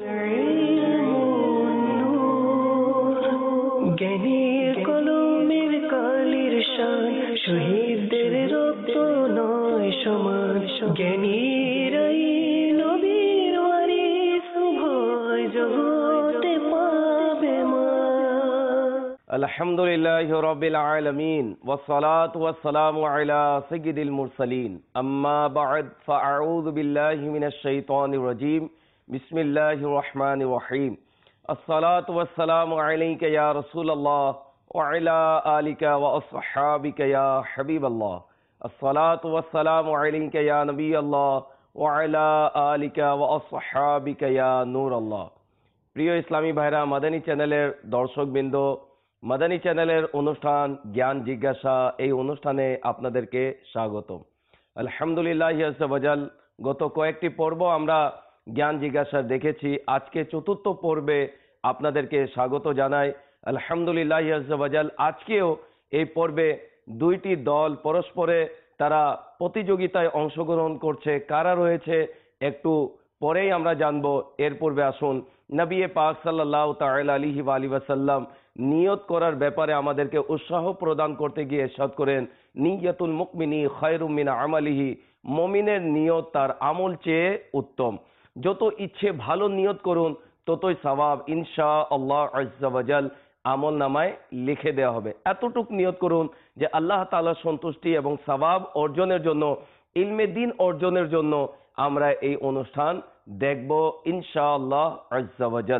জ্ঞানীর কলমের কালির শান, শহীদদের রক্ত নয় সমান। জ্ঞানীরাই নবীর ওয়ারিস, উভয় জগতে পাবে মান। আলহামদুলিল্লাহি রাব্বিল আলামিন ওয়াসসালাতু ওয়াসসালামু আলা সাইয়্যিদিল মুরসালিন, আম্মা বা'দ, ফাআউযু বিল্লাহি মিনাশ শাইতানির রাজীম। বিসমিল্লাহির রহমানির রহিম। আসসালাতু ওয়াসসালামু আলাইকা ইয়া রাসূলুল্লাহ ওয়া আলা আলিকা ওয়া আসহাবিকা ইয়া হাবিবাল্লাহ। আসসালাতু ওয়াসসালামু আলাইকা ইয়া নবিয়াল্লাহ ওয়া আলা আলিকা ওয়া আসহাবিকা ইয়া নূরাল্লাহ। প্রিয় ইসলামী ভাইরা, মাদানী চ্যানেলের দর্শকবৃন্দ, মাদানী চ্যানেলের অনুষ্ঠান জ্ঞান জিজ্ঞাসা, এই অনুষ্ঠানে আপনাদেরকে স্বাগতম। আলহামদুলিল্লাহ আযজা ওয়াজাল, গত কয়েকটি পর্ব আমরা জ্ঞান জিজ্ঞাসা দেখেছি। আজকে চতুর্থ পর্বে আপনাদেরকে স্বাগত জানাই। আলহামদুলিল্লাহ আযজা ওয়াজাল, আজকেও এই পর্বে দুইটি দল পরস্পরে তারা প্রতিযোগিতায় অংশগ্রহণ করছে। কারা রয়েছে একটু পরেই আমরা জানবো। এর পূর্বে আসুন নবী পাক সাল্লাল্লাহু তাআলা আলাইহি ওয়া আলিহি ওয়াসাল্লাম নিয়ত করার ব্যাপারে আমাদেরকে উৎসাহ প্রদান করতে গিয়ে ইরশাদ করেন, নিয়াতুল মুমিনি খায়রুম মিন আমালিহি। মুমিনের নিয়ত তার আমল চেয়ে উত্তম। যত ইচ্ছে ভালো নিয়ত করুন, ততই সওয়াব ইনশাআল্লাহ আযজা ওয়াজাল আমল নামায় লিখে দেওয়া হবে। এতটুক নিয়ত করুন যে আল্লাহ তাআলার সন্তুষ্টি এবং সওয়াব অর্জনের জন্য, ইলমে দ্বীন অর্জনের জন্য আমরা এই অনুষ্ঠান দেখব ইনশাআল্লাহ আযজা ওয়াজাল।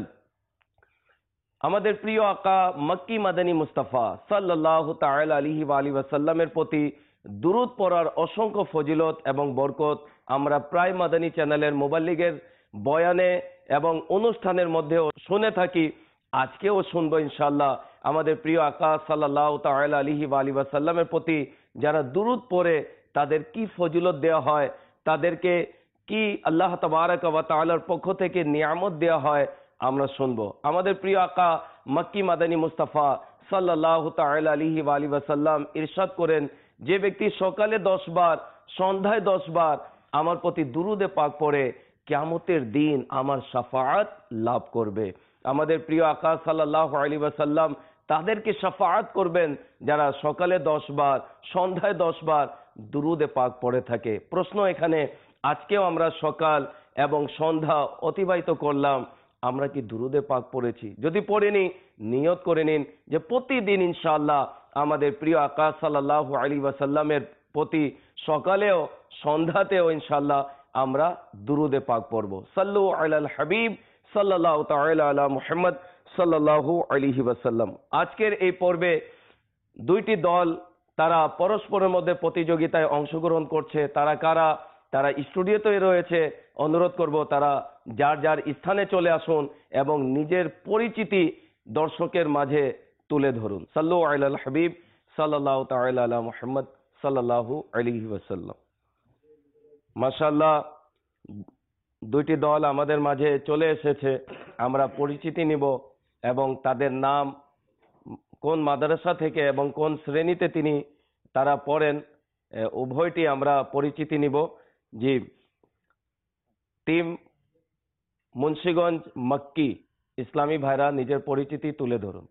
আমাদের প্রিয় আকা মক্কি মাদানী মুস্তাফা সাল্লাল্লাহু তাআলা আলাইহি ওয়া আলিহি ওয়াসাল্লামের প্রতি দুরূদ পড়ার অসংখ্য ফজিলত এবং বরকত আমরা প্রায় মাদানী চ্যানেলের মুবাল্লিগের বয়ানে এবং অনুষ্ঠানের মধ্যেও শুনে থাকি। আজকেও শুনবো ইনশাআল্লাহ। আমাদের প্রিয় আকা সাল্লাল্লাহু তাআলা আলাইহি ওয়া আলিহি ওয়াসাল্লামের প্রতি যারা দুরূদ পড়ে তাদের কি ফজিলত দেওয়া হয়, তাদেরকে কি আল্লাহ তাবারক ওয়া তাআলার পক্ষ থেকে নিয়ামত দেওয়া হয়, আমরা শুনবো। আমাদের প্রিয় আকা মক্কি মাদানী মুস্তাফা সাল্লাল্লাহু তাআলা আলাইহি ওয়া আলিহি ওয়াসাল্লাম ইরশাদ করেন, যে ব্যক্তি সকালে 10 বার, সন্ধ্যায় 10 বার আমার প্রতি দুরূদে পাক পড়ে, কিয়ামতের দিন আমার শাফাআত লাভ করবে। আমাদের প্রিয় আকা সাল্লাল্লাহু আলাইহি ওয়াসাল্লাম তাদেরকে শাফাআত করবেন যারা সকালে 10 বার, সন্ধ্যায় 10 বার দুরূদে পাক পড়ে থাকে। প্রশ্ন এখানে, আজকেও আমরা সকাল এবং সন্ধ্যা অতিবাহিত করলাম, আমরা কি দুরূদে পাক পড়েছি? যদি পড়িনি, নিয়ত করে নিন যে প্রতিদিন ইনশাআল্লাহ আমাদের প্রিয় আকা সাল্লাল্লাহু আলাইহি ওয়াসাল্লামের প্রতি সকালেও সন্ধ্যাতেও ইনশাআল্লাহ আমরা দুরূদে পাক পড়ব। সাল্লু আলাল হাবিব সাল্লাল্লাহু তাআলা আলা মুহাম্মদ সাল্লাল্লাহু আলাইহি ওয়াসাল্লাম। আজকের এই পর্বে দুইটি দল তারা পরস্পরের মধ্যে প্রতিযোগিতায় অংশগ্রহণ করছে। তারা কারা? তারা স্টুডিওতে রয়েছে। অনুরোধ করব তারা যার যার স্থানে চলে আসুন এবং নিজের পরিচিতি দর্শকের মাঝে তুলে ধরুন। সাল্লু আলাল হাবিব সাল্লাল্লাহু তাআলা আলা মুহাম্মদ সাল্লাল্লাহু আলাইহি ওয়াসাল্লাম। মাশাআল্লাহ, দুইটি দল আমাদের মাঝে চলে এসেছে। আমরা পরিচিতি নিব এবং তাদের নাম, কোন মাদ্রাসা থেকে এবং কোন শ্রেণীতে তারা পড়েন, উভয়টি আমরা পরিচিতি নিব। জি, টিম মুন্সিগঞ্জ মক্কি ইসলামী ভাইরা নিজের পরিচিতি তুলে ধরুন।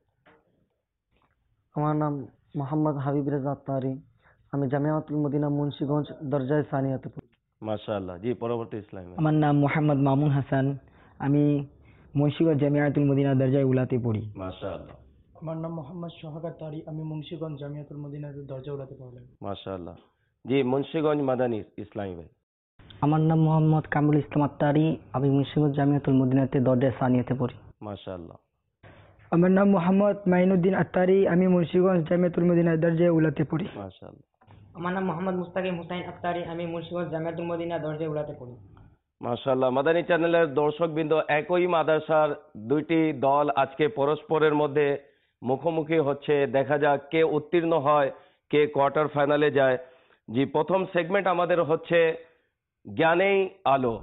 আমার নাম মোহাম্মদ হাবিব রেজা আত্তারি, আমি জামিয়াতুল মদিনা মুন্সিগঞ্জ দরজায়ে সানিয়াতে পড়ি। মাশাআল্লাহ। জি, পরবর্তী ইসলামী। আমার নাম মোহাম্মদ মামুন হাসান, আমি মুন্সিগঞ্জ জামিয়াতুল মদিনা দরজায়ে উলাতে পড়ি। মাশাআল্লাহ। আমার নাম মোহাম্মদ সোহাগ আত্তারি, আমি মুন্সিগঞ্জ জামিয়াতুল মদিনার দরজায়ে উলাতে পড়ি। মাশাআল্লাহ। জি, মুন্সিগঞ্জ মাদানী ইসলামী ভাই। আমার নাম মোহাম্মদ কামরুল ইসলাম আত্তারি, আমি মুন্সিগঞ্জ জামিয়াতুল মদিনাতে দরজায়ে সানিয়াতে পড়ি। মাশাআল্লাহ। আমার নাম মোহাম্মদ মাইনুদ্দিন আত্তারি, আমি মুন্সিগঞ্জ জামিয়াতুল মদিনা দরজায়ে উলাতে পড়ি। মাশাআল্লাহ। আমার নাম মোহাম্মদ মুস্তাকিম হুসাইন আত্তারি, আমি মুন্সিগঞ্জ জামিয়াতুল মদিনা দরজায়ে উলাতে পড়ি। মাশাআল্লাহ। মাদানী চ্যানেলের দর্শকবৃন্দ, একই মাদ্রাসার দুইটি দল আজকে পরস্পরের মধ্যে মুখোমুখি হচ্ছে। দেখা যাক কে উত্তীর্ণ হয়, কে কোয়ার্টার ফাইনালে যায়। জি, প্রথম সেগমেন্ট আমাদের হচ্ছে জ্ঞানেই আলো।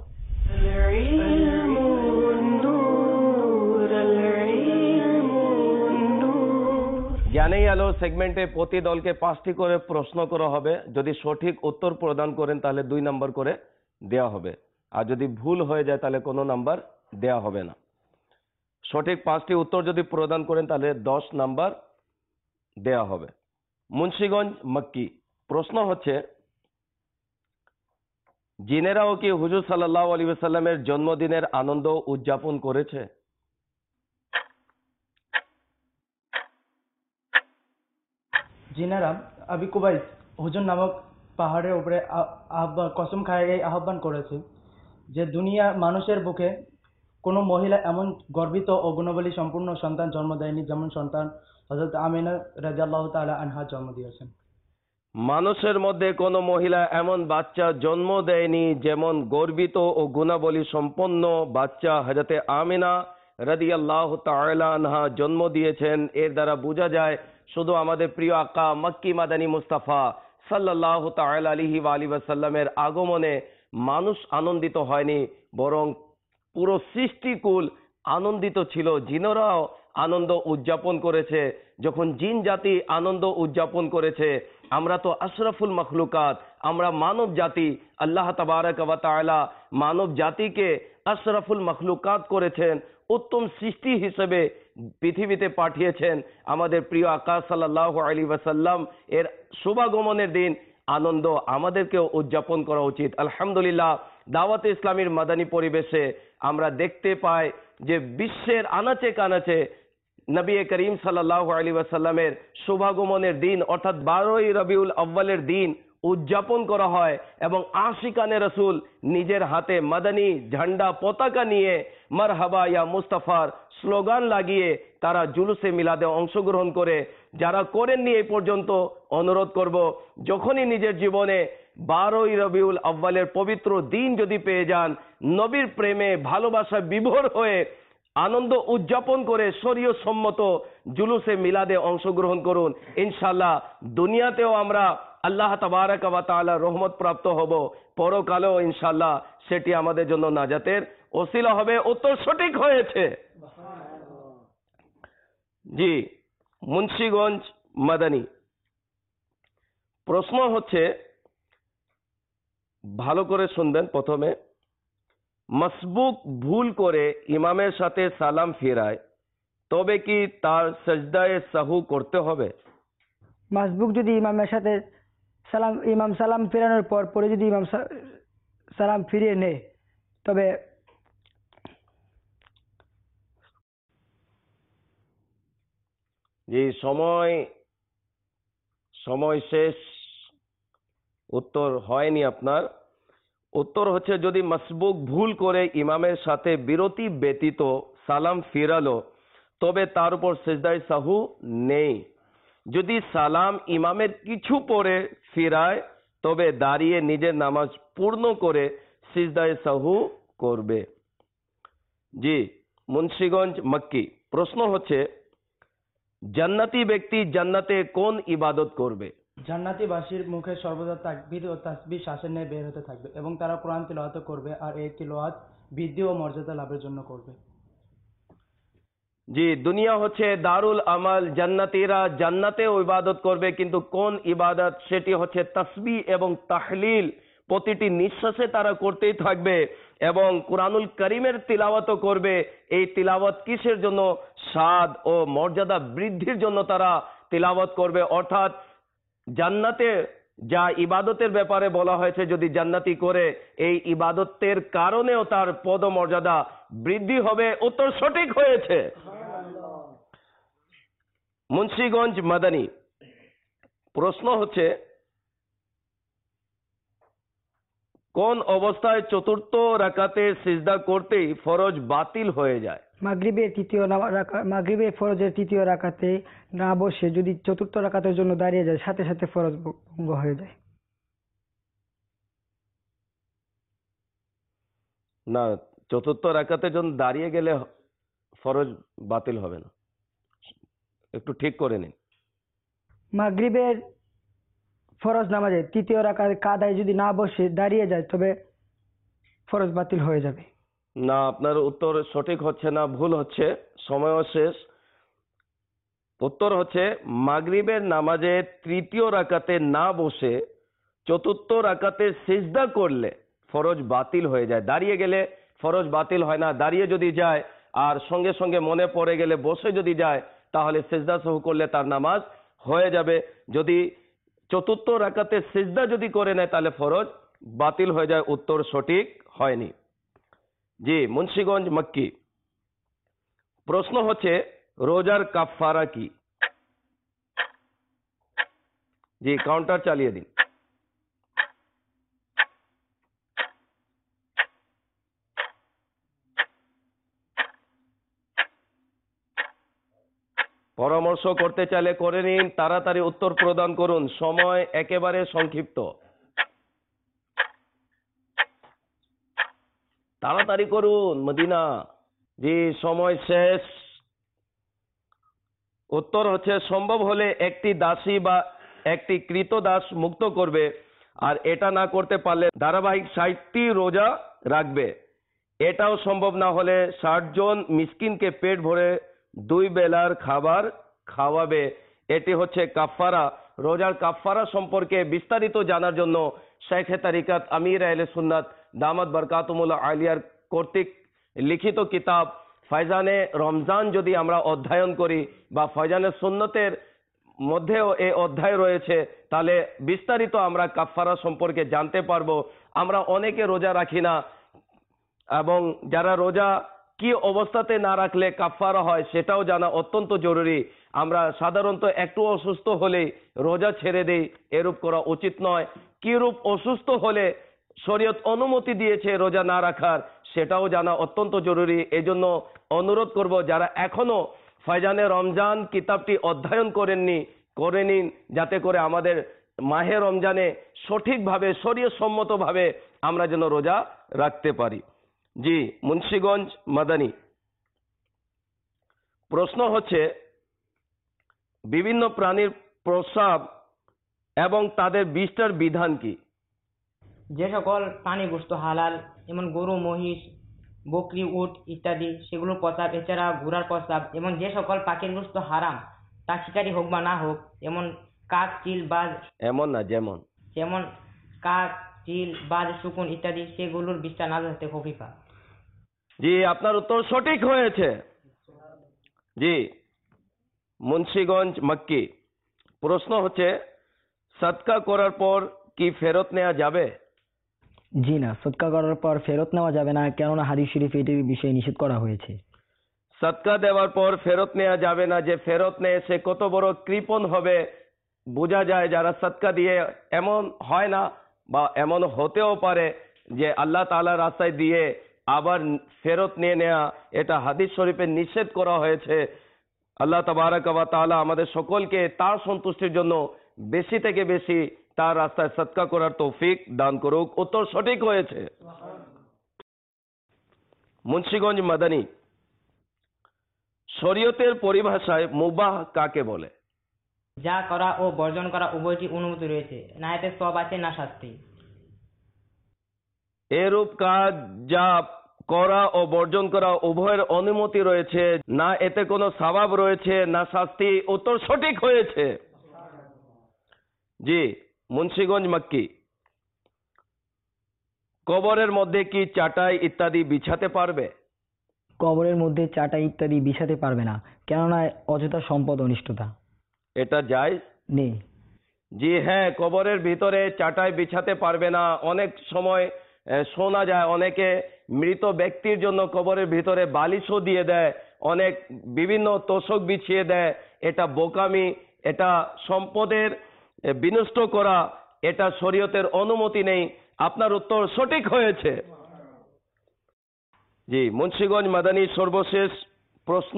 জ্ঞানেই আলো সেগমেন্টে প্রতি দলকে 5টি করে প্রশ্ন করা হবে। যদি সঠিক উত্তর প্রদান করেন তাহলে 2 নম্বর করে দেওয়া হবে, আর যদি ভুল হয়ে যায় তাহলে কোনো নাম্বার দেয়া হবে না। সঠিক 5টি উত্তর যদি প্রদান করেন তাহলে 10 নাম্বার দেয়া হবে। মুন্সিগঞ্জ মক্কি। প্রশ্ন হচ্ছে, জিনেরাও কি হুজুর সাল্লাল্লাহু আলাইহি ওয়াসাল্লামের জন্মদিনের আনন্দ উদযাপন করেছে? জিনারা আবি কুবাইস হুজুর নামক পাহাড়ের উপরে কসম খায় এই আহ্বান করেছে যে দুনিয়া মানুষের বুকে কোনো মহিলা এমন গর্বিত ও গুণবলী সম্পূর্ণ সন্তান জন্ম দেয়নি যেমন সন্তান হযরত আমিনা রাদিয়াল্লাহু তাআলা আনহা জন্ম দিয়েছেন। মানুষের মধ্যে কোনো মহিলা এমন বাচ্চা জন্ম দেয়নি যেমন গর্বিত ও গুণাবলী সম্পন্ন বাচ্চা হযরতে আমিনা রাদিয়াল্লাহু তাআলা আনহা জন্ম দিয়েছেন। এর দ্বারা বোঝা যায় শুধু আমাদের প্রিয় আকা মক্কি মাদানী মুস্তাফা সাল্লাল্লাহু তাআলা আলাইহি ওয়া আলিহি ওয়াসাল্লামের আগমনে মানুষ আনন্দিত হয়নি, বরং পুরো সৃষ্টিকুল আনন্দিত ছিল। জিনেরাও আনন্দ উদযাপন করেছে। যখন জিন জাতি আনন্দ উদযাপন করেছে, আমরা তো আশরাফুল মখলুকাত, আমরা মানব জাতি, আল্লাহ তাবারক ওয়া তাআলা মানব জাতিকে আশরাফুল মখলুকাত করেছেন, উত্তম সৃষ্টি হিসেবে পৃথিবীতে পাঠিয়েছেন। আমাদের প্রিয় আকা সাল্লাল্লাহু আলাইহি ওয়াসাল্লাম এর শুভাগমনের দিন আনন্দ আমাদেরকেও উদযাপন করা উচিত। আলহামদুলিল্লাহ, দাওয়াতে ইসলামীর মাদানী পরিবেশে আমরা দেখতে পাই যে বিশ্বের আনাচে কানাচে নবী করিম সাল্লাল্লাহু আলাইহি ওয়াসাল্লামের শুভাগমনের দিন অর্থাৎ 12ই রবিউল আউয়ালের দিন উদযাপন করা হয় এবং আশিকানে রসুল নিজের হাতে মাদানী ঝান্ডা পতাকা নিয়ে মারহাবা ইয়া মুস্তাফার স্লোগান লাগিয়ে তারা জুলুসে মিলাদে অংশগ্রহণ করে। যারা করেননি এই পর্যন্ত অনুরোধ করব, যখনই নিজের জীবনে 12ই রবিউল আউয়ালের পবিত্র দিন যদি পেয়ে যান, নবীর প্রেমে ভালোবাসা বিভোর হয়ে আনন্দ উদযাপন করে শরীয়ত সম্মত জুলুসে মিলাদে অংশগ্রহণ করুন। ইনশাআল্লাহ দুনিয়াতেও আমরা আল্লাহ তাবারক ওয়া তাআলা রহমত প্রাপ্ত হব, পরকালেও ইনশাআল্লাহ সেটি আমাদের জন্য নাজাতের ওসিলা হবে। উত্তর সঠিক হয়েছে। জি, মুন্সিগঞ্জ মাদানী। প্রশ্ন হচ্ছে, ভালো করে শুনবেন। প্রথমে, মাসবুক ভুল করে ইমামের সাথে সালাম ফেরায়, তবে কি তার সেজদায়ে সাহু করতে হবে? মাসবুক যদি ইমামের সাথে ইমাম সালাম ফেরানোর পরে যদি ইমাম সালাম ফিরিয়ে নেয়, তবে জি, সময় শেষ। উত্তর হয়নি আপনার। উত্তর হচ্ছে, যদি মাসবুক ভুল করে ইমামের সাথে বিরতি ব্যতীত সালাম ফিরালো, তবে তার উপর সিজদায়ে সাহু নেই। যদি সালাম ইমামের কিছু পরে ফিরায়, তবে দাঁড়িয়ে নিজের নামাজ পূর্ণ করে সিজদায়ে সাহু করবে। জি, মুন্সিগঞ্জ মক্কি। প্রশ্ন হচ্ছে, জান্নাতি ব্যক্তি জান্নাতে কোন ইবাদত করবে? জান্নাতীবাসীর মুখে সর্বদা তাকবীর ও তাসবিহ শ্বাসের ন্যায় বের হতে থাকবে এবং তারা কোরআন তিলাওয়াত করবে, আর এই তিলাওয়াত বৃদ্ধি ও মর্যাদা লাভের জন্য করবে। জি, দুনিয়া হচ্ছে দারুল আমাল, জান্নাতীরা জান্নাতেও ইবাদত করবে, কিন্তু কোন ইবাদত? সেটি হচ্ছে তাসবিহ এবং তাহলিল। প্রতিটি নিঃশ্বাসে তারা করতেই থাকবে এবং কোরআনুল করিমের তিলাওয়াতও করবে। এই তিলাওয়াত কিসের জন্য? স্বাদ ও মর্যাদা বৃদ্ধির জন্য তারা তিলাওয়াত করবে। অর্থাৎ জান্নাতে যা ইবাদতের ব্যাপারে বলা হয়েছে, যদি জান্নাতি করে, এই ইবাদতের কারণেও তার পদমর্যাদা বৃদ্ধি হবে। উত্তর সঠিক হয়েছে। মুন্সিগঞ্জ মাদানী। প্রশ্ন হচ্ছে, কোন অবস্থায় চতুর্থ রাকাতে সিজদা করতেই ফরজ বাতিল হয়ে যায়? মাগরিবের ফরজের তৃতীয় রাকাতে না বসে যদি চতুর্থ রাকাতের জন্য দাঁড়িয়ে যায়, সাথে সাথে ফরজ ভঙ্গ হয়ে যায়। না, চতুর্থ রাকাতের জন্য দাঁড়িয়ে গেলে ফরজ বাতিল হবে না। একটু ঠিক করে নিন। মাগরিবের ফরজ নামাজে তৃতীয় রাকাত কাদায় যদি না বসে দাঁড়িয়ে যায়, তবে ফরজ বাতিল হয়ে যাবে। না, আপনার উত্তর সঠিক হচ্ছে না, ভুল হচ্ছে। সময়ও শেষ। উত্তর হচ্ছে, মাগরিবের নামাজে তৃতীয় রাকাতে না বসে চতুর্থ রাকাতে সিজদা করলে ফরজ বাতিল হয়ে যায়। দাঁড়িয়ে গেলে ফরজ বাতিল হয় না। দাঁড়িয়ে যদি যায় আর সঙ্গে সঙ্গে মনে পড়ে গেলে বসে যদি যায় তাহলে সিজদা সহ করলে তার নামাজ হয়ে যাবে। যদি চতুর্থ রাকাতে সিজদা যদি করে নেয় তাহলে ফরজ বাতিল হয়ে যায়। উত্তর সঠিক হয়নি। জি, মুন্সিগঞ্জ মক্কি। প্রশ্ন হচ্ছে রোজার কাফফারা কি? জি, কাউন্টার চালিয়ে দিন। পরামর্শ করতে চাইলে করে নিন, তাড়াতাড়ি উত্তর প্রদান করুন, সময় একেবারে সংক্ষিপ্ত। তাড়াতাড়ি করুন মদিনা। জি, সময় শেষ। উত্তর হচ্ছে সম্ভব হলে একটি দাসী বা একটি কৃতদাস মুক্ত করবে, আর এটা না করতে পারলে ধারাবাহিক 60টি রোজা রাখবে। এটাও সম্ভব না হলে 60 জন মিসকিনকে পেট ভরে 2 বেলার খাবার খাওয়াবে। এটি হচ্ছে কাফফারা। রোজার কাফফারা সম্পর্কে বিস্তারিত জানার জন্য শেখে তরিকত আমির আহলে সুন্নাত দামাত বরকাতুমুল আলিয়ার কর্তৃক লিখিত কিতাব ফয়জানে রমজান যদি আমরা অধ্যয়ন করি বা ফয়জানে সুন্নতের মধ্যেও এই অধ্যায় রয়েছে, তাহলে বিস্তারিত আমরা কাফফারা সম্পর্কে জানতে পারবো। আমরা অনেকে রোজা রাখি না, এবং যারা রোজা কি অবস্থাতে না রাখলে কাফফারা হয় সেটাও জানা অত্যন্ত জরুরি। আমরা সাধারণত একটু অসুস্থ হলেই রোজা ছেড়ে দেই, এরূপ করা উচিত নয়। কি রূপ অসুস্থ হলে শরীয়ত অনুমতি দিয়েছে রোজা না রাখার সেটাও জানা অত্যন্ত জরুরি। এজন্য অনুরোধ করব, যারা এখনো ফয়জানে রমজান কিতাবটি অধ্যয়ন করেননি, করে নিন, যাতে করে আমাদের মাহে রমজানে সঠিকভাবে শরীয়ত সম্মতভাবে আমরা যেন রোজা রাখতে পারি। জি, মুন্সিগঞ্জ মাদানী। প্রশ্ন হচ্ছে বিভিন্ন প্রাণীর প্রস্রাব এবং তাদের বিষটার বিধান কি? যে সকল প্রাণী বস্তু হালাল, যেমন গরু, মহিষ, বকরি, উট ইত্যাদি, সেগুলোর প্রস্রাব, এছাড়া ঘোড়ার প্রস্রাব, এবং যে সকল পাখির বস্তু হারাম, তা শিকারি হোক বা না হোক, যেমন কাক, চিল, বাজ, এমন না, যেমন যেমন কাক, চিল, বাজ, শকুন ইত্যাদি, সেগুলোর বিষটা না হতে খফিফা। জি, আপনার উত্তর সঠিক হয়েছে। জি, মুন্সিগঞ্জ মক্কি। প্রশ্ন হচ্ছে সদকা করার পর কি ফেরত নেওয়া যাবে? জি না, সদকা করার পর ফেরত নেওয়া যাবে না, কেননা হাদিস শরীফে এটির বিষয়ে নিষেধ করা হয়েছে। সদকা দেওয়ার পর ফেরত নেওয়া যাবে না। যে ফেরত নেয় সে কত বড় কৃপণ হবে বোঝা যায়। যারা সদকা দিয়ে, এমন হয় না বা এমন হতেও পারে যে আল্লাহ তাআলার রাস্তায় দিয়ে আবার ফেরত নিয়ে নেওয়া, এটা হাদিস শরীফে নিষেধ করা হয়েছে। আল্লাহ তাবারাক ওয়া তাআলা আমাদের সকলকে তার সন্তুষ্টির জন্য বেশি থেকে বেশি তার রাস্তায় সদকা করার তৌফিক দান করুক। উত্তর সঠিক হয়েছে। মুন্সিগঞ্জ মাদানী। শরীয়তের পরিভাষায় মুবাহ কাকে বলে? যা করা ও বর্জন করা উভয়টি অনুমতি রয়েছে, না এতে সওয়াব আছে না শাস্তি। এরূপ কাজ যা করা ও বর্জন করা উভয়ের অনুমতি রয়েছে, না এতে কোনো সওয়াব রয়েছে না শাস্তি। উত্তর সঠিক হয়েছে। জি, মুন্সিগঞ্জ মক্কি। কবরের মধ্যে কি চাটাই ইত্যাদি বিছাতে পারবে? কবরের মধ্যে চাটাই ইত্যাদি বিছাতে পারবে না, কেননা অযথা সম্পদ অনিষ্টতা। এটা জায়েজ নেই। জি হ্যাঁ, কবরের ভিতরে চাটাই বিছাতে পারবে না। অনেক সময় শোনা যায় অনেকে মৃত ব্যক্তির জন্য কবরের ভিতরে বালিশও দিয়ে দেয়, অনেক বিভিন্ন তোষক বিছিয়ে দেয়। এটা বোকামি, এটা সম্পদের বিনষ্ট করা, এটা শরীয়তের অনুমতি নেই। আপনার উত্তর সঠিক হয়েছে। জি, মুন্সিগঞ্জ মাদানী। সর্বশেষ প্রশ্ন,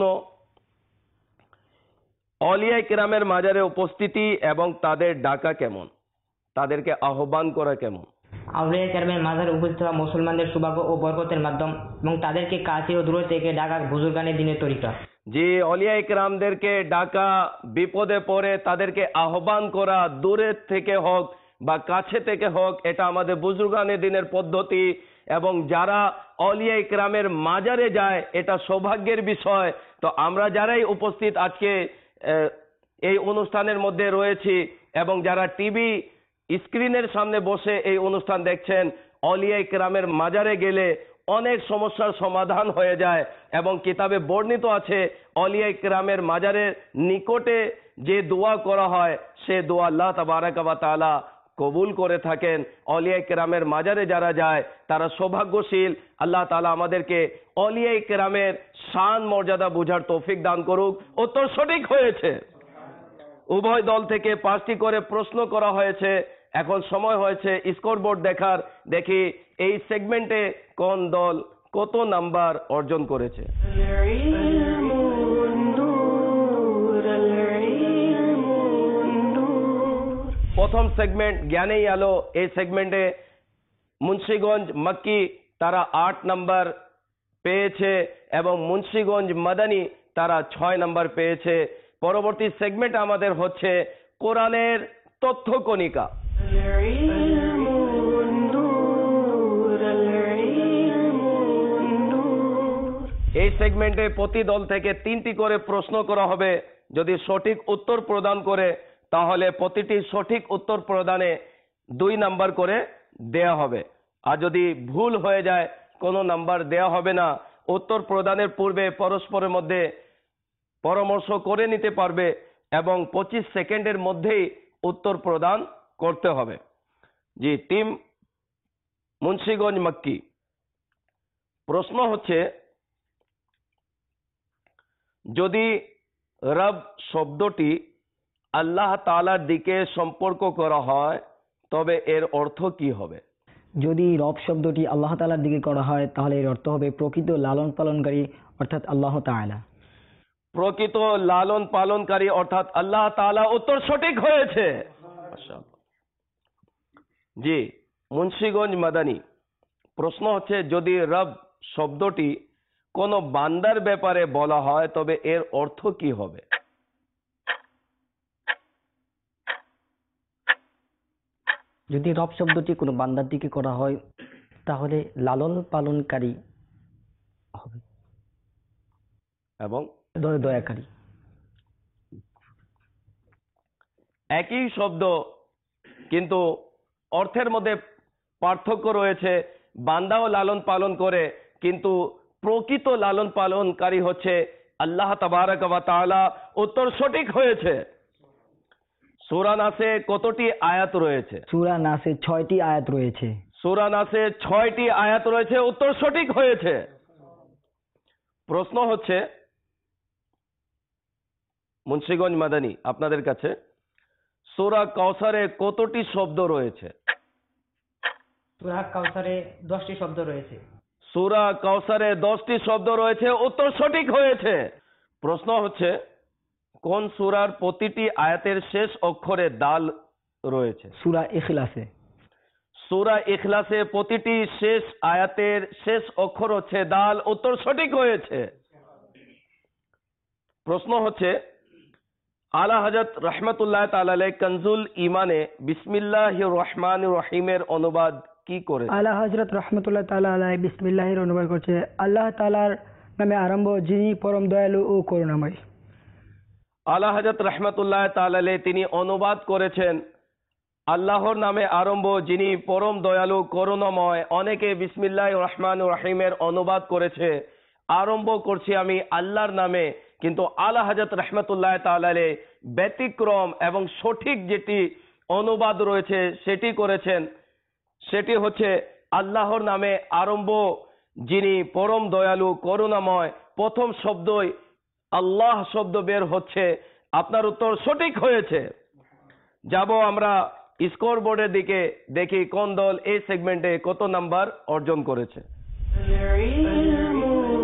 আউলিয়া কিরামের মাজারে উপস্থিতি এবং তাদের ডাকা কেমন, তাদেরকে আহ্বান করা কেমন? আউলিয়া কেরামের মাজারে উপস্থিত হওয়া মুসলমানদের সৌভাগ্য ও বরকতের মাধ্যম, এবং তাদেরকে কাছে ও দূর থেকে ডাকা বুজুর্গানের দিনের তরিকা। যে আউলিয়া কিরামদেরকে ডাকা, বিপদে পড়ে তাদেরকে আহ্বান করা, দূরের থেকে হোক বা কাছে থেকে হোক, এটা আমাদের বুজুর্গানের দিনের পদ্ধতি। এবং যারা আউলিয়া কিরামের মাজারে যায় এটা সৌভাগ্যের বিষয়। তো আমরা যারাই উপস্থিত আজকে এই অনুষ্ঠানের মধ্যে রয়েছি এবং যারা টিভি স্ক্রিনের সামনে বসে এই অনুষ্ঠান দেখছেন, আউলিয়া কিরামের মাজারে গেলে অনেক সমস্যার সমাধান হয়ে যায় এবং কিতাবে বর্ণিত আছে অলিয়া ইকরামের মাজারের নিকটে যে দোয়া করা হয় সে দোয়া আল্লাহ তাবারাকা ওয়া তাআলা কবুল করে থাকেন। অলিয়া ইকরামের মাজারে যারা যায় তারা সৌভাগ্যশীল। আল্লাহ তাআলা আমাদেরকে অলিয়া ইকরামের শান মর্যাদা বোঝার তৌফিক দান করুক। উত্তর সঠিক হয়েছে। উভয় দল থেকে 5টি করে প্রশ্ন করা হয়েছে। এখন সময় হয়েছে স্কোরবোর্ড দেখার। দেখি এই সেগমেন্টে কোন দল কত নাম্বার অর্জন করেছে। العلم النور العلم النور প্রথম সেগমেন্ট জ্ঞানেই আলো। এই সেগমেন্টে মুন্সিগঞ্জ মক্কি তারা 8 নাম্বার পেয়েছে এবং মুন্সিগঞ্জ মাদানী তারা 6 নাম্বার পেয়েছে। পরবর্তী সেগমেন্ট আমাদের হচ্ছে কোরআনের তথ্য কণিকা। العلم النور العلم النور এই সেগমেন্টে প্রতি দল থেকে 3টি করে প্রশ্ন করা হবে। যদি সঠিক উত্তর প্রদান করে তাহলে প্রতিটি সঠিক উত্তর প্রদানে 2 নাম্বার করে দেয়া হবে। আর যদি ভুল হয়ে যায় কোনো নাম্বার দেয়া হবে না। উত্তর প্রদানের পূর্বে পরস্পরের মধ্যে পরামর্শ করে নিতে পারবে এবং 25 সেকেন্ডের মধ্যেই উত্তর প্রদান করতে হবে। জি, টিম মুন্সিগঞ্জ মক্কি, প্রশ্ন হচ্ছে যদি রব শব্দটি আল্লাহ তাআলার দিকে সম্পর্ক করা হয় তবে এর অর্থ কি হবে? যদি রব শব্দটি আল্লাহ তাআলার দিকে করা হয় তাহলে এর অর্থ হবে প্রকৃত লালন পালনকারী অর্থাৎ আল্লাহ তাআলা। প্রকৃত লালন পালনকারী অর্থাৎ আল্লাহ তাআলা। উত্তর সঠিক হয়েছে। জি, মুন্সিগঞ্জ মাদানী, প্রশ্ন হচ্ছে যদি রব শব্দটি কোনো বান্দার ব্যাপারে বলা হয় তবে এর অর্থ কি হবে? যদি রব শব্দটি কোনো বান্দার দিকে করা হয় তাহলে লালন পালনকারী হবে এবং দয়াকারী। একই শব্দ কিন্তু অর্থের মধ্যে পার্থক্য রয়েছে। বান্দাও লালন পালন করে কিন্তু প্রকৃত লালন পালনকারী হচ্ছে আল্লাহ তাবারাকা ওয়া তাআলা। উত্তর সঠিক হয়েছে। সূরা নাসে কতটি আয়াত রয়েছে? সূরা নাসে 6টি আয়াত রয়েছে। সূরা নাসে 6টি আয়াত রয়েছে। উত্তর সঠিক হয়েছে। প্রশ্ন হচ্ছে মুন্সিগঞ্জ মাদানী আপনাদের কাছে, সূরা কাউসারে কতটি শব্দ রয়েছে? সূরা কাউসারে 10টি শব্দ রয়েছে। সূরা কাউসারে 10টি শব্দ রয়েছে। উত্তর সঠিক হয়েছে। প্রশ্ন হচ্ছে কোন সূরার প্রতিটি আয়াতের শেষ অক্ষরে দাল রয়েছে? সূরা ইখলাসে। সূরা ইখলাসে প্রতিটি শেষ আয়াতের শেষ অক্ষর হচ্ছে দাল। উত্তর সঠিক হয়েছে। প্রশ্ন হচ্ছে আলা হযরত রাহমাতুল্লাহ তাআলা আলাইহি কানজুল ঈমানে বিসমিল্লাহির রহমানির রহিমের অনুবাদ কি করে? আলা হযরত রাহমাতুল্লাহ তাআলা আলাইহি বিসমিল্লাহির অনুবাদ করছে আল্লাহ তাআলার নামে আরম্ভ যিনি পরম দয়ালু ও করুণাময়। আলা হযরত রাহমাতুল্লাহ তাআলা আলাইহি তিনি অনুবাদ করেছেন আল্লাহর নামে আরম্ভ যিনি পরম দয়ালু করুণাময়। অনেকে বিসমিল্লাহির রহমানির রহিমের অনুবাদ করেছে আরম্ভ করছি আমি আল্লাহর নামে, কিন্তু আলা হযরত রাহমাতুল্লাহ তাআলা আলাইহি ব্যতিক্রম এবং সঠিক যেটি অনুবাদ রয়েছে সেটি করেছেন। সেটি হচ্ছে আল্লাহর নামে আরম্ভ যিনি পরম দয়ালু করুণাময়। প্রথম শব্দই আল্লাহ শব্দ বের হচ্ছে। আপনার উত্তর সঠিক হয়েছে। যাব আমরা স্কোর বোর্ডের দিকে, দেখি কোন দল এই সেগমেন্টে কত নাম্বার অর্জন করেছে। العلم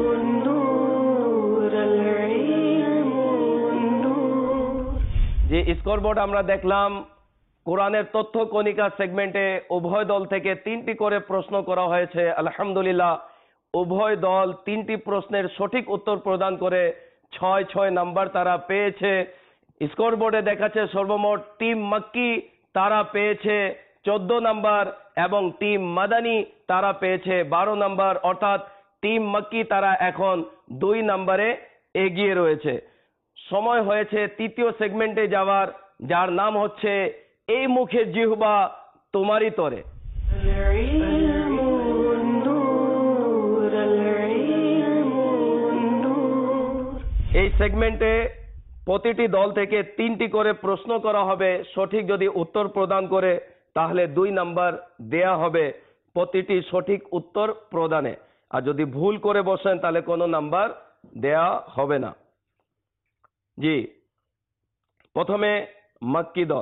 النور العلم النور যে স্কোর বোর্ড আমরা দেখলাম কোরআনের তথ্য কণিকা সেগমেন্টে উভয় দল থেকে 3টি করে প্রশ্ন করা হয়েছে। আলহামদুলিল্লাহ উভয় দল 3টি প্রশ্নের সঠিক উত্তর প্রদান করে 6 নাম্বার তারা পেয়েছে। স্কোর বোর্ডে দেখাচ্ছে সর্বমোট টিম মক্কি তারা পেয়েছে 14 নাম্বার এবং টিম মাদানী তারা পেয়েছে 12 নাম্বার। অর্থাৎ টিম মক্কি তারা এখন 2 নাম্বারে এগিয়ে রয়েছে। সময় হয়েছে তৃতীয় সেগমেন্টে যাওয়ার, যার নাম হচ্ছে এই মুখে জিহ্বা তোমারই তরে। العلم النور এই সেগমেন্টে প্রতিটি দল থেকে 3টি করে প্রশ্ন করা হবে। সঠিক যদি উত্তর প্রদান করে তাহলে 2 নাম্বার দেয়া হবে প্রতিটি সঠিক উত্তর প্রদানে, আর যদি ভুল করে বসেন তাহলে কোনো নাম্বার দেয়া হবে না। জি, প্রথমে মক্কি দল।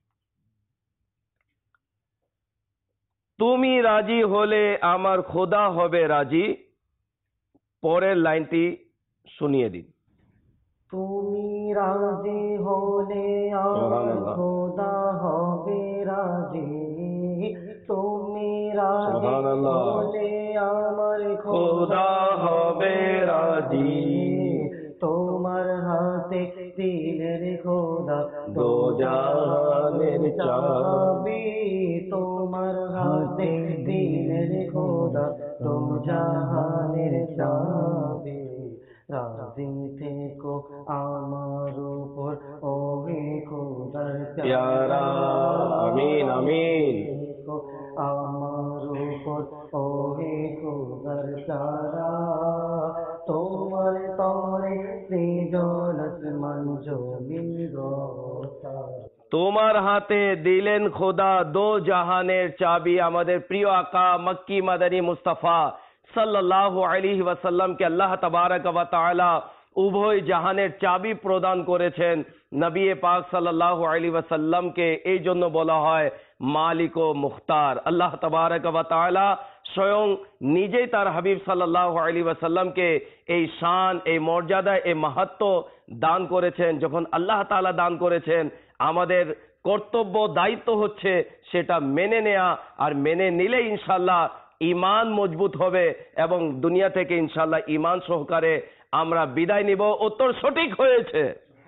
তুমি রাজি হলে আমার খোদা হবে রাজি। পরের লাইনটি শুনিয়ে দিন। তুমি রাজি হলে আমার সুবহানাল্লাহ। খোদা হবে রাজি। তুমি রাজি সুবহানাল্লাহ। হলে আমার খোদা হবে রাজি। তোমার হাতে দিলের খোদা দো জাহানের চাবি। তোমার হাতে দিলের খোদা দো জাহানের চাবি। রাজি থেকো আমার উপর ওহে খোদার প্যারা। আমিন আমিন। থেকো আমার উপর ওহে খোদার প্যারা। তোমার তরে সৃজন আসমান জমিন গোটা। তোমার হাতে দিলেন খোদা দো জাহানের চাবি। আমাদের প্রিয় আকা মক্কি মাদানী মুস্তাফা সাল্লাল্লাহু আলাইহি ওয়াসাল্লামকে আল্লাহ তাবারাক ওয়া তাআলা উভয় জাহানের চাবি প্রদান করেছেন। নবী পাক সাল্লাল্লাহু আলাইহি ওয়াসাল্লামকে এই জন্য বলা হয় মালিক ও মুখতার। আল্লাহ তাবারাক ওয়া তাআলা স্বয়ং নিজেই তার হাবিব সাল্লাল্লাহু আলাইহি ওয়াসাল্লামকে এই শান, এই মর্যাদা, এই মাহাত্ম্য দান করেছেন। যখন আল্লাহ তাআলা দান করেছেন, আমাদের কর্তব্য দায়িত্ব হচ্ছে সেটা মেনে নেয়া, আর মেনে নিলে ইনশাআল্লাহ ঈমান মজবুত হবে এবং দুনিয়া থেকে ইনশাআল্লাহ ঈমান সহকারে আমরা বিদায় নিব। উত্তর সঠিক হয়েছে।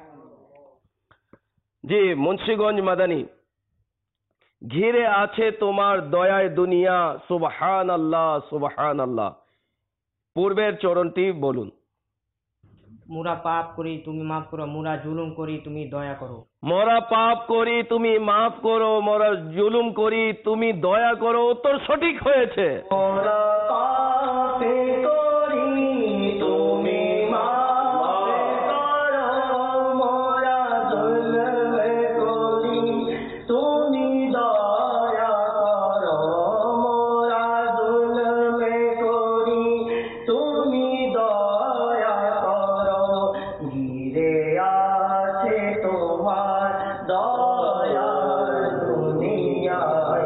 জি, মুন্সিগঞ্জ মাদানী। ঘিরে আছে তোমার দয়ায় দুনিয়া, সুবহানাল্লাহ সুবহানাল্লাহ। পূর্বের চরণটি বলুন। মুরা পাপ করি তুমি মাফ করো, মুরা জুলুম করি তুমি দয়া করো। মোরা পাপ করি তুমি মাফ করো, মোরা জুলুম করি তুমি দয়া করো। উত্তর সঠিক হয়েছে। মোরা পাপে করি তুমি মাফ করো, মোরা জুলমে করি তুমি দয়া করো। মোরা জুলমে করি তুমি দয়া করো। ঘিরে আছে তোমার দয়ার দুনিয়ায়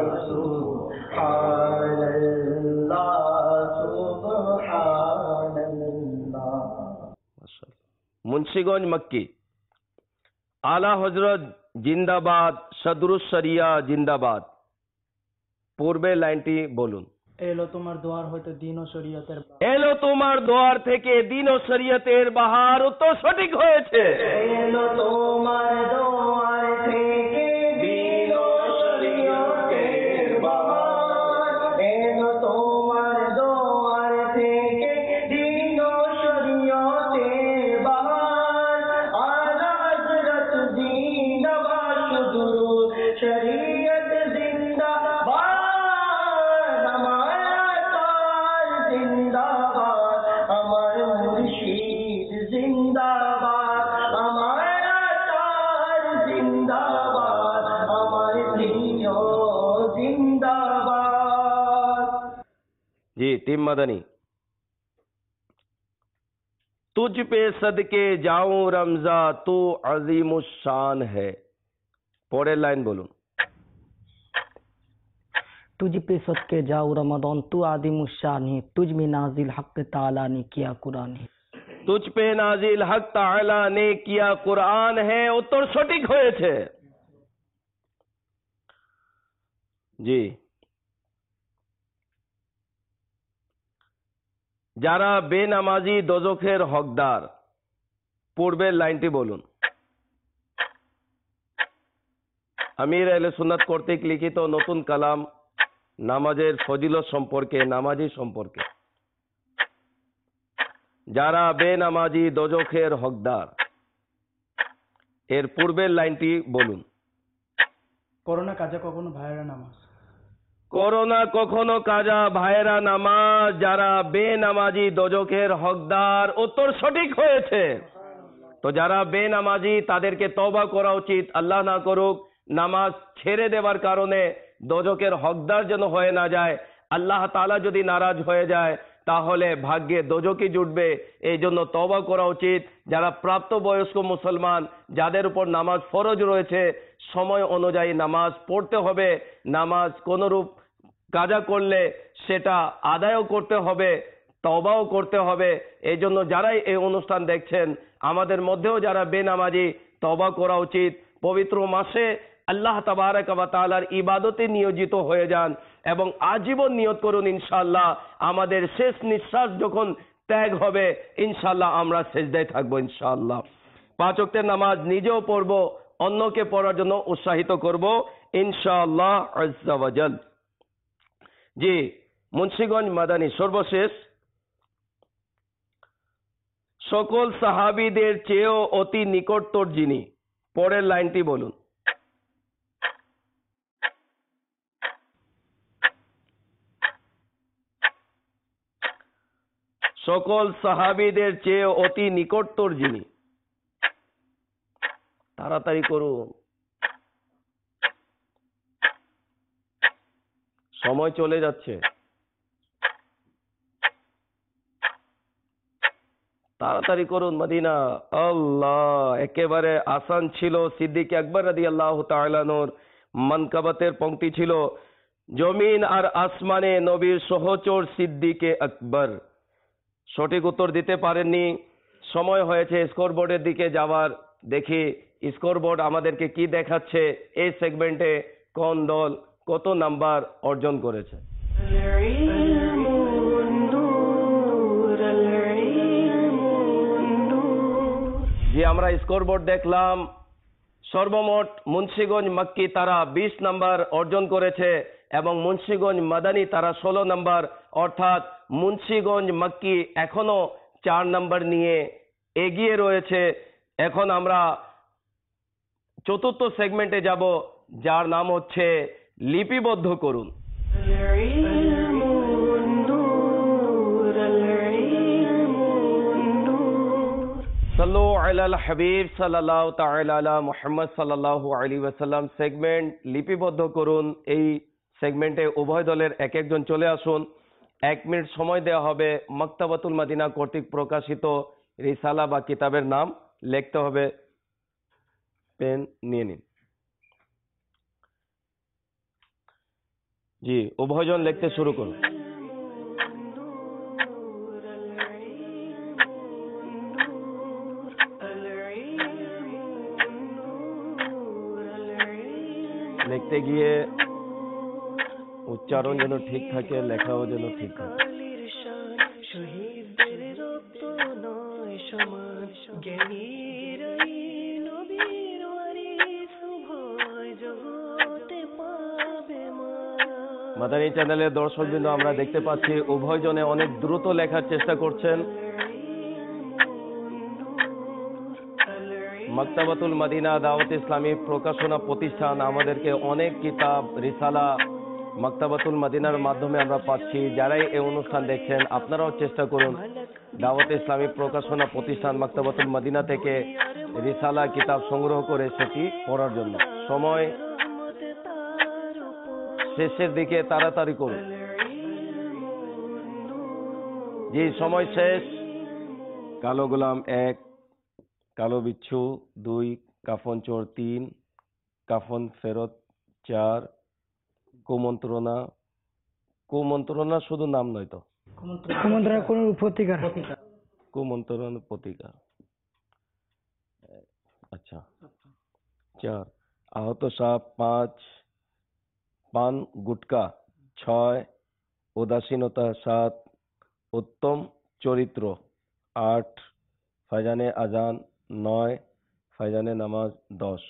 সুবহানাল্লাহ সুবহানাল্লাহ। মুন্সিগঞ্জ মক্কি। আলা হজরত জিন্দাবাদ, সদরুস শরিয়া জিন্দাবাদ। পূর্বের লাইনটি বলুন। এলো তোমার দুয়ার হইতে দিন ও শরীয়তের এলো তোমার দোয়ার থেকে দিন ও শরীয়তের বাহার। উত্তর সঠিক হয়েছে। এলো তোমার দোয়ার থেকে দিন ও শরীয়তের বাহার। এলো তোমার দোয়ার থেকে দিন ও শরীয়তের বাহার। আলা হযরত জিন্দাবাদ, সদরুস শরীয়ত জিন্দাবাদ। আমার আতার জিন্দাবাদ, আমার মুর্শিদ জিন্দাবাদ। আমার আতার জিন্দাবাদ, আমার প্রিয় জিন্দাবাদ। जी, टीम मदनी। तुझ पे सदके जाऊं रमजा, तू अजीमुशान है। পরের লাইন বলুন। तुझ पे सदके जाओ रमदान, तू आदिमुशान है, तुझ में नाजिल हक ताला ने किया कुरान है। তুঝ পে নাজিল হক তাআলা নে কিয়া কুরআন है। উত্তর সঠিক হয়েছে। জি, যারা বেনামাজি দোজখের হকদার। পূর্বের লাইনটি বলুন। আমির আহলে সুন্নাত কর্তৃক লিখিত নতুন কালাম নামাজের ফজিলত সম্পর্কে, নামাজি সম্পর্কে। যারা বেনামাজি দোজখের হকদার। এর পূর্বের লাইনটি বলুন। করোনা কাজে কখনো ভাইয়েরা নামাজ। করোনা কখনো কাজা ভাইরা নামাজ। যারা বেনামাজি দোজখের হকদার। উত্তর সঠিক হয়েছে। তো যারা বেনামাজি তাদেরকে তওবা করা উচিত, আল্লাহ না করুক নামাজ ছেড়ে দেওয়ার কারণে দোজখের হকদার যেন হয়ে না যায়। আল্লাহ তাআলা যদি নারাজ হয়ে যায় তাহলে ভাগ্যে দোজখই জুটবে। এই জন্য তওবা করা উচিত। যারা প্রাপ্তবয়স্ক মুসলমান, যাদের উপর নামাজ ফরজ রয়েছে, সময় অনুযায়ী নামাজ পড়তে হবে। নামাজ কোনরূপ কাজা করলে সেটা আদায়ও করতে হবে, তওবাও করতে হবে। এই জন্য যারাই এই অনুষ্ঠান দেখছেন, আমাদের মধ্যেও যারা বেনামাজি, তওবা করা উচিত। পবিত্র মাসে আল্লাহ তাবারক ওয়া তাআলার ইবাদতে নিয়োজিত হয়ে যান এবং আজীবন নিয়ত করুন ইনশাআল্লাহ আমাদের শেষ নিঃশ্বাস যখন ত্যাগ হবে ইনশাআল্লাহ আমরা সেজদায় থাকবো ইনশাআল্লাহ। 5 ওয়াক্তের নামাজ নিজেও পড়ব, অন্যকে পড়ার জন্য উৎসাহিত করব ইনশাআল্লাহ আজ্জা ওয়া জাল। জি, মুন্সিগঞ্জ মাদানী সর্বশেষ। সকল সাহাবীদের চেয়েও অতি নিকটতর যিনি, পরের লাইনটি বলুন। সকল সাহাবীদের চেয়ে অতি নিকটতর যিনি, তাড়াতাড়ি করুন, সময় চলে যাচ্ছে। তাড়াতাড়ি করুন মদিনা। আল্লাহ, একেবারে আসান ছিল। সিদ্দিক আকবর রাদিয়াল্লাহু তাআলা আনহুর মানকাবাতের পংক্তি ছিল, জমিন আর আসমানে নবীর সহচর সিদ্দিকে আকবর। সঠিক উত্তর দিতে পারেননি। সময় হয়েছে স্কোরবোর্ডের দিকে যাওয়ার। দেখি স্কোরবোর্ড আমাদেরকে কি দেখাচ্ছে, এই সেগমেন্টে কোন দল কত নাম্বার অর্জন করেছে। العلم والنور العلم والنور যে আমরা স্কোরবোর্ড দেখলাম, সর্বমোট মুন্সিগঞ্জ মাক্কি তারা 20 নাম্বার অর্জন করেছে এবং মুন্সিগঞ্জ মাদানী তারা 16 নাম্বার, অর্থাৎ মুন্সিগঞ্জ মাক্কি এখনো 4 নাম্বার নিয়ে এগিয়ে রয়েছে। এখন আমরা চতুর্থ সেগমেন্টে যাব, যার নাম হচ্ছে লিপিবদ্ধ করুন। العلم والنور العلم والنور সাল্লু আলাল হাবিব সাল্লাল্লাহু তাআলা আলা মুহাম্মদ সাল্লাল্লাহু আলাইহি ওয়াসাল্লাম সেগমেন্ট লিপিবদ্ধ করুন। এই সেগমেন্টে উভয় দলের এক একজন চলে আসুন। 1 মিনিট সময় দেওয়া হবে। মাকতাবাতুল মদিনা কর্তৃক প্রকাশিত রিসালা বা কিতাবের নাম লিখতে হবে। পেন নিয়ে নিন। জি, উভয়জন লিখতে শুরু করুন। লিখতে গিয়ে উচ্চারণ যেন ঠিক থাকে, লেখাও যেন ঠিক থাকে। শহীদদের রক্ত নয় সমান, জ্ঞানীরাই নবীর ওয়ারিস, উভয় জগতে পাবে মান। মাদানী চ্যানেলের দর্শকবৃন্দ, আমরা দেখতে পাচ্ছি উভয়জনে অনেক দ্রুত লেখার চেষ্টা করছেন। মাকতাবাতুল মদিনা দাওয়াত ইসলামী প্রকাশনা প্রতিষ্ঠান আমাদেরকে অনেক কিতাব, রিসালা মাকতাবাতুল মদিনার মাধ্যমে আমরা পাচ্ছি। যারাই এই অনুষ্ঠান দেখছেন আপনারাও চেষ্টা করুন দাওয়াত ইসলামী প্রকাশনা প্রতিষ্ঠান মাকতাবাতুল মদিনা থেকে রিসালা কিতাব সংগ্রহ করে সেটি পড়ার জন্য। সময় শেষের দিকে, তাড়াতাড়ি করুন। জি, সময় শেষ। কালো গোলাম 1, কালো বিচ্ছু 2, কাফন চোর 3, কাফন ফেরত 4, কুমন্ত্রণা শুধু নাম নয় তো, কুমন্ত্রণা কোন প্রতিকার? কুমন্ত্রণা প্রতিকার। আচ্ছা, 4, আহত সাপ 5, পান গুটকা 6, উদাসীনতা 7, উত্তম চরিত্র 8, ফাইজানে আজান 9, ফাইজানে নামাজ 10।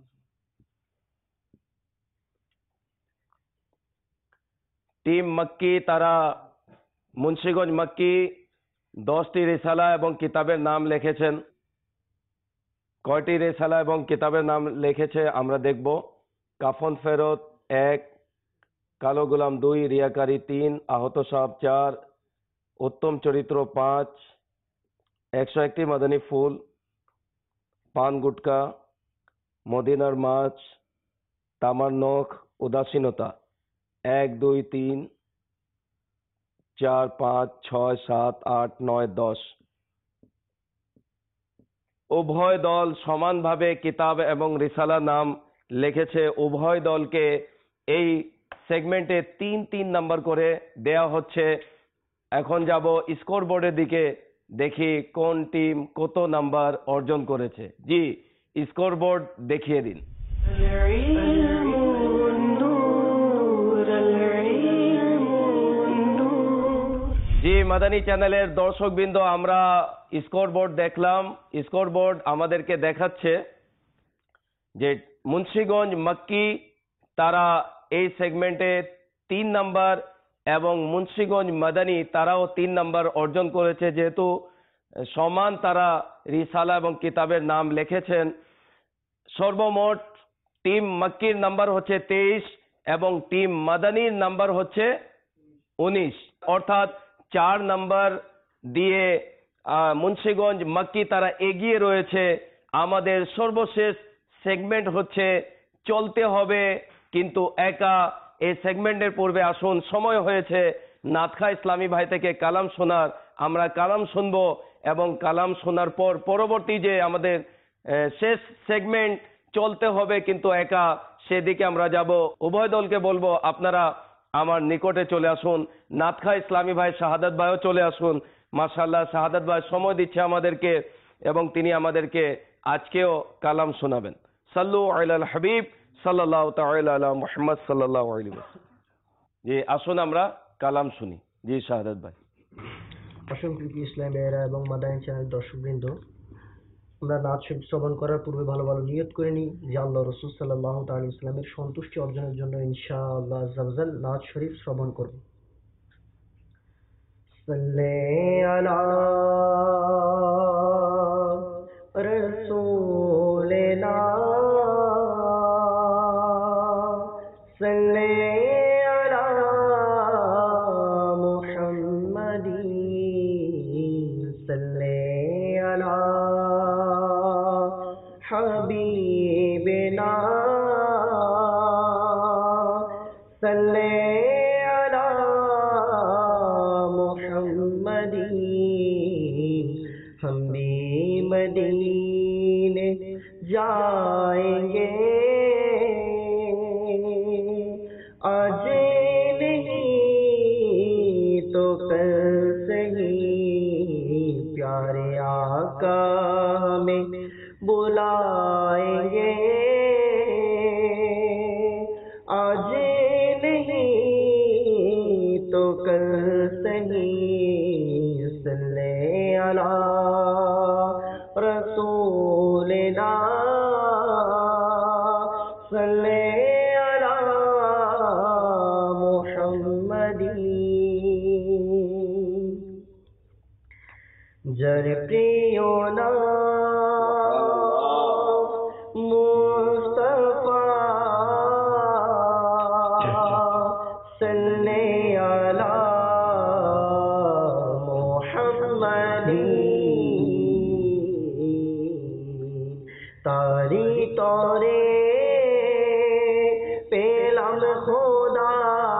টিম মক্কি তারা মুন্সিগঞ্জ মক্কি 10টি রিসালা এবং কিতাবের নাম লিখেছেন। কয়টি রিসালা এবং কিতাবের নাম লিখেছে আমরা দেখব। কাফন ফেরত 1, কালো গোলাম 2, রিয়াকারী 3, আহত সাপ 4, উত্তম চরিত্র 5, 101টি মাদানী ফুল, পান গুটকা, মদিনার মাছ, তামার নখ, উদাসীনতা। 1 2 3 4 5 6 7 8 9 10। উভয় দল সমানভাবে কিতাব এবং রিসালা নাম লিখেছে। উভয় দলকে এই সেগমেন্টে 3 নাম্বার করে দেয়া হচ্ছে। এখন যাব স্কোর বোর্ডের দিকে, দেখি কোন টিম কত নাম্বার অর্জন করেছে। জি, স্কোর বোর্ড দেখিয়ে দিন। العلم النور العلم النور জি, মাদানী চ্যানেলের দর্শকবৃন্দ, আমরা স্কোর বোর্ড দেখলাম। স্কোর বোর্ড আমাদেরকে দেখাচ্ছে যে মুন্সিগঞ্জ মক্কি তারা এই সেগমেন্টে 3 নাম্বার এবং মুন্সিগঞ্জ মাদানী তারাও 3 নাম্বার অর্জন করেছে। যেহেতু সমান তারা রিসালা এবং কিতাবের নাম লিখেছেন। সর্বমোট টিম মক্কির নাম্বার হচ্ছে 23 এবং টিম মাদানীর নাম্বার হচ্ছে 19, অর্থাৎ 4 নাম্বার দিয়ে মুন্সিগঞ্জ মক্কি তারা এগিয়ে রয়েছে। আমাদের সর্বশেষ সেগমেন্ট হচ্ছে চলতে হবে কিন্তু একা। এই সেগমেন্টের পূর্বে আসুন, সময় হয়েছে নাতখা ইসলামী ভাই থেকে কালাম শোনার। আমরা কালাম শুনবো এবং কালাম শোনার পর পরবর্তী যে আমাদের শেষ সেগমেন্ট চলতে হবে কিন্তু একা, সেদিকে আমরা যাব। উভয় দলকে বলবো আপনারা আমার নিকটে চলে আসুন। নাতখা ইসলামী ভাই শাহাদাত ভাইও চলে আসুন। মাশাআল্লাহ, শাহাদাত ভাই সময় দিচ্ছে আমাদেরকে এবং তিনি আমাদেরকে আজকেও কালাম শোনাবেন। সাল্লু আলাল হাবিব সাল্লাল্লাহু তাআলা আলা মুহাম্মদ সাল্লাল্লাহু আলাইহি ওয়াসাল্লাম। জি, আসুন আমরা কালাম শুনি। জি শাহাদাত ভাই। অসংখ্য ইসলাম ভাইয়েরা এবং মাদানী চ্যানেল দর্শকবৃন্দ, আমরা নাচ শ্রবণ করার পূর্বে ভালো ভালো নিয়ত করে নিই যে আল্লাহ রসুল সাল্লাল্লাহু তাআলা ইসলামের সন্তুষ্টি অর্জনের জন্য ইনশাআল্লাহ আজ্জা ওয়া জাল নাচ শরীফ শ্রবণ করব। সাল্লি আলা রাসূলিনা সাল্লি আলা মুহাম্মাদিন সাল্লি আলা হাবিবিনা সাল্লি আলা মুহাম্মাদিন हम भी मदीने जाएंगे आज नहीं तो कल सही प्यारे आका हमें बुलाएंगे आज नहीं तो कल सही सल्ले अला रसूलिना सल्ले अला मुहम्मदीन जर प्रियो नाम मुस्तफा सल्ले अला तारी तोरे पेलम खुदा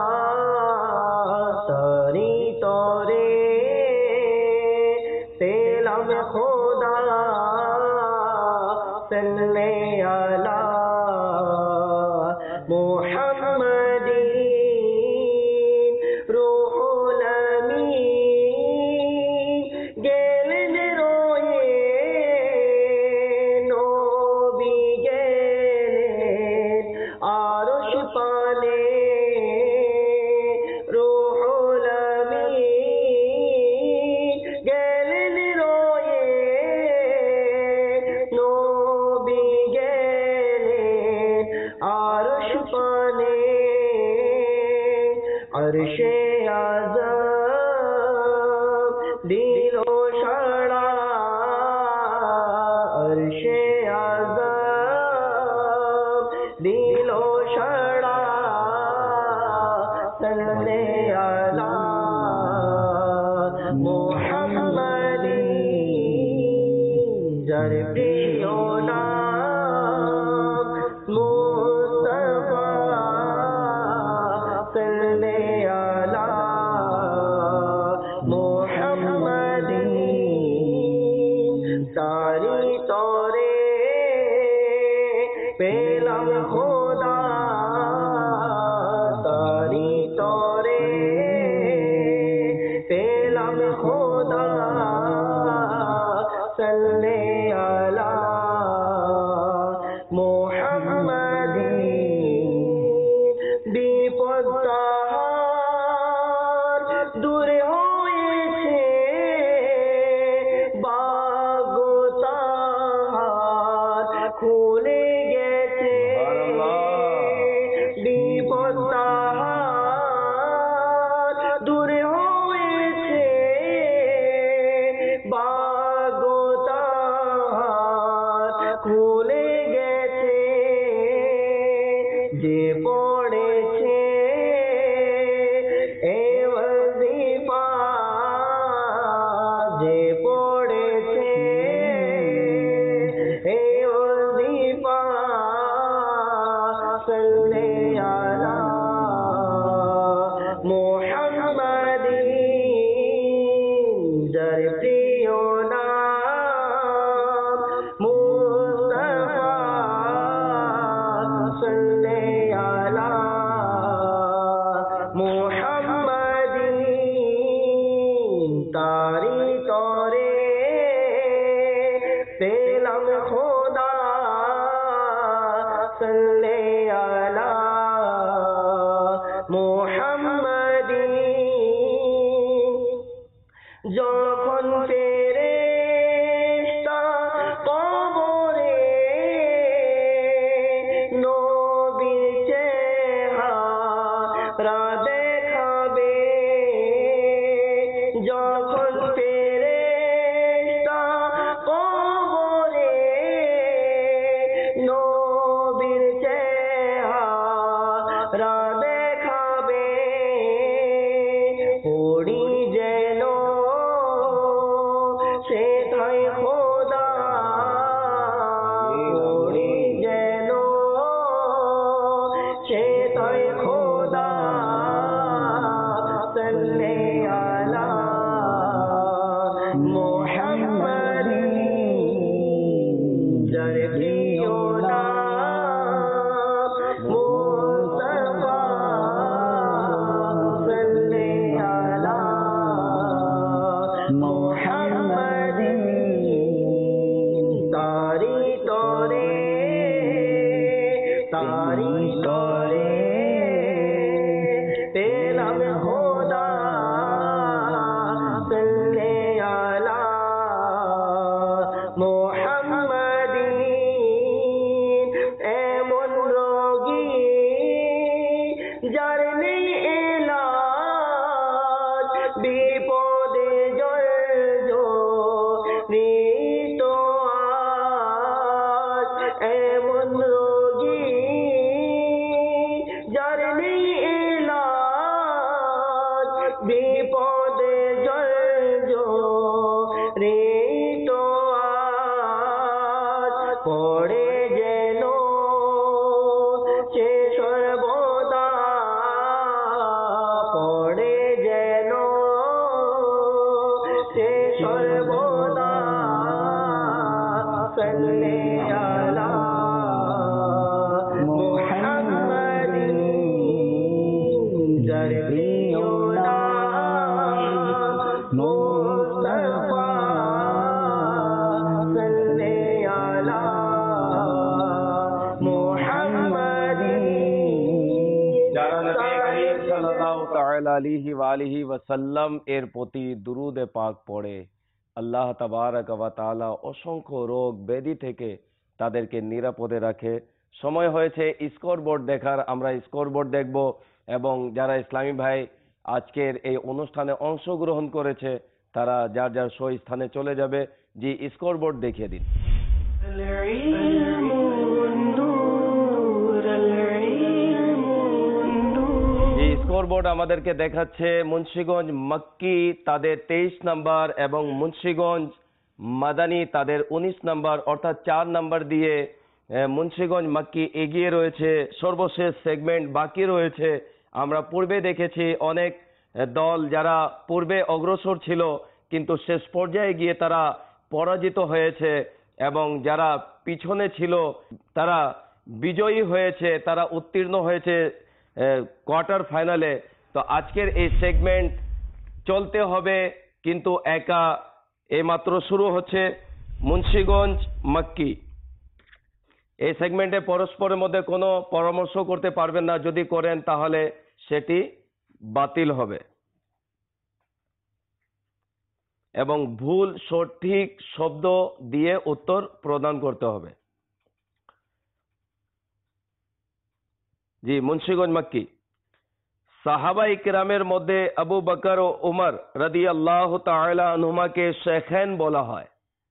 तारी तोरे पेलम खुदा सल्ले अला मुहम्मदीन रूहुल अमीन गेलन रोए नबी गेलेन आरश पाले रूहुल अमीन गेलन रोए नबी गेलेन आरश पाले अर्शे आज़म दिलो शड़ा अर्शे आज़म दिलो शड़ा सल्ले अला मुहम्मदीन যার প্রিয় নাম মুস্তাফা সাল্লাল্লাহু আলা মুহাম্মাদিন তারি তরে পেলাম খোদা তারি তরে পেলাম খোদা সাল্লাল্লাহু আলা মুহাম্মাদিন বিপদ তাহার দূরে হয়েছে বাগ তাহার খুলে গেছে বিপদ তাহার দূরে হয়েছে বাগ তাহার খুলে গেছে যে পড়েছে এ ওয়াজিফা যে পড়েছে এ ওয়াজিফা সাল্লাল্লাহু আলা মুহাম্মাদিন যার প্রিয় নাম মুস্তাফা সাল্লাল্লাহু আলা মুহাম্মাদিন তারি তরে পেলাম খোদা সাল্লাল্লাহু আলা মুহাম্মাদিন যখন ফেরেশতা কবরে নবীর চেহারা দেখাবে যখন ফেরেশতা কবরে নবীর চেহারা দেখাবে পড়ি যেন সেথায় খোদা পড়ি যেন সেথায় খোদা সাল্লাল্লাহু আলা মুহাম্মাদিন যার প্রিয় নাম মুস্তাফা সাল্লাল্লাহু আলা মুহাম্মাদিন তারি তরে পেলাম খোদা সাল্লাল্লাহু আলা মুহাম্মাদিন এমন রোগী যার নেই এলাজ বিপদে জর্জরিত আজ এমন রোগী যার নেই এলাজ বিপদে জর্জরিত আজ পড়ে যেন সে সর্বদা পড়ে যেন সে সর্বদা সাল্লাল্লাহু আলা মুহাম্মাদিন যার প্রিয় নাম মুস্তাফা সাল্লাল্লাহু আলা মুহাম্মাদিন যারা নবী করিম সাল্লাল্লাহু তাআলা আলাইহি ওয়া আলিহি ওয়াসাল্লাম এর প্রতি দুরুদে পাক পড়ে আল্লাহ তাবারক ওয়া তাআলা অসংখ্য রোগ ব্যাধি থেকে তাদেরকে নিরাপদে রাখে। সময় হয়েছে স্কোরবোর্ড দেখার। আমরা স্কোরবোর্ড দেখব এবং যারা ইসলামী ভাই আজকের এই অনুষ্ঠানে অংশগ্রহণ করেছে তারা যার যার স্থানে চলে যাবে। জি, স্কোরবোর্ড দেখিয়ে দিন। জি, স্কোরবোর্ড আমাদেরকে দেখাচ্ছে মুন্সিগঞ্জ মক্কি তাদের 23 নাম্বার এবং মুন্সিগঞ্জ মাদানী তাদের 19 নম্বর অর্থাৎ 4 নম্বর দিয়ে মুন্সিগঞ্জ মাক্কি এগিয়ে রয়েছে। সর্বশেষ সেগমেন্ট বাকি রয়েছে। আমরা পূর্বে দেখেছি অনেক দল যারা পূর্বে অগ্রসর ছিল কিন্তু শেষ পর্যায়ে গিয়ে তারা পরাজিত হয়েছে এবং যারা পিছনে ছিল তারা বিজয়ী হয়েছে, তারা উত্তীর্ণ হয়েছে কোয়ার্টার ফাইনালে। তো আজকের এই সেগমেন্ট চলতে হবে কিন্তু একা এইমাত্র শুরু হচ্ছে। মুন্সিগঞ্জ মাক্কি এই সেগমেন্টে পরস্পরের মধ্যে কোনো পরামর্শ করতে পারবেন না, যদি করেন তাহলে সেটি বাতিল হবে এবং ভুল সঠিক শব্দ দিয়ে উত্তর প্রদান করতে হবে। জি, মুন্সিগঞ্জ মাক্কি। সাহাবা ইকরামের মধ্যে আবু বকর ও উমর রাদিয়াল্লাহু তাআলা আনহুমাকে শেখাইন বলা হয়।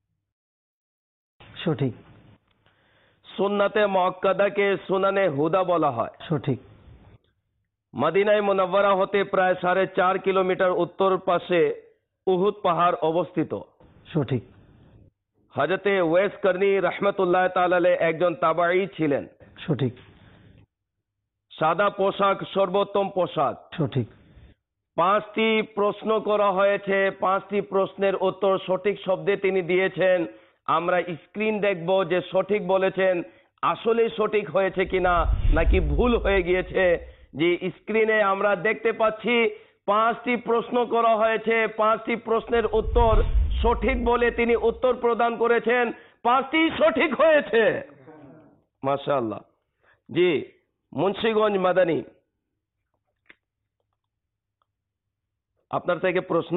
সঠিক। সুন্নাতে মুআক্কাদাকে সুনানে হুদা বলা হয়। সঠিক। মদিনায় মুনাওয়ারা হতে প্রায় 4.5 কিলোমিটার উত্তর পাশে উহুদ পাহাড় অবস্থিত। সঠিক। হযরতে ওয়েস করনী রাহমাতুল্লাহ তাআলা আলাইহি একজন তাবাঈ ছিলেন। সঠিক। সাদা পোশাক সর্বোত্তম পোশাক। সঠিক। 5টি প্রশ্ন করা হয়েছে, 5টি প্রশ্নের উত্তর সঠিক শব্দে তিনি দিয়েছেন। আমরা স্ক্রিন দেখব যে সঠিক বলেছেন আসলে সঠিক হয়েছে কিনা নাকি ভুল হয়ে গিয়েছে। যে স্ক্রিনে আমরা দেখতে পাচ্ছি 5টি প্রশ্ন করা হয়েছে, 5টি প্রশ্নের উত্তর সঠিক বলে তিনি উত্তর প্রদান করেছেন, 5টি সঠিক হয়েছে। মাশাআল্লাহ। জি, মুন্সিগঞ্জ মাদানী। আপনার থেকে প্রশ্ন,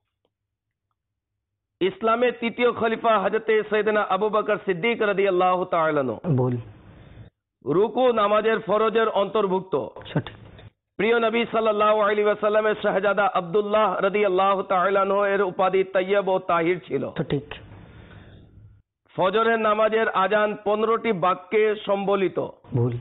ইসলামের তৃতীয় খলিফা হযরতে সৈয়দনা আবু বকর সিদ্দিক রাদিয়াল্লাহু তাআলা আনহু ভুল। রুকু নামাজের ফরজের অন্তর্ভুক্ত। সঠিক। প্রিয় নবী সাল্লাল্লাহু আলাইহি ওয়াসাল্লামের শাহজাদা আব্দুল্লাহ রাদিয়াল্লাহু তাআলা আনহু এর উপাধি তাইয়্যিব ও তাহির ছিল। সঠিক। ফজরের নামাজের আজান 15টি বাক্যে সম্বলিত। ভুল।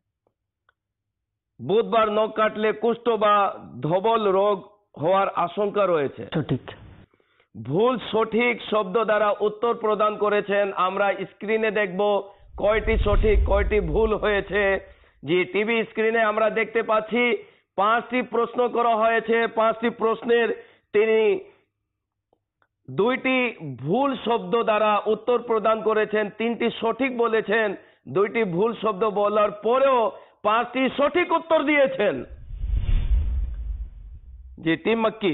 বুধবার নখ কাটলে কুষ্ঠ বা ধবল রোগ হওয়ার আশঙ্কা রয়েছে। সঠিক। ভুল সঠিক শব্দ দ্বারা উত্তর প্রদান করেছেন। আমরা স্ক্রিনে দেখব কয়টি সঠিক কয়টি ভুল হয়েছে। যে টিভি স্ক্রিনে আমরা দেখতে পাচ্ছি 5টি প্রশ্ন করা হয়েছে, 5টি প্রশ্নের তিনি 2টি ভুল শব্দ দ্বারা উত্তর প্রদান করেছেন, 3টি সঠিক বলেছেন, 2টি ভুল শব্দ বলার পরেও 5টি সঠিক উত্তর দিয়েছেন। জি, টিম মাক্কি।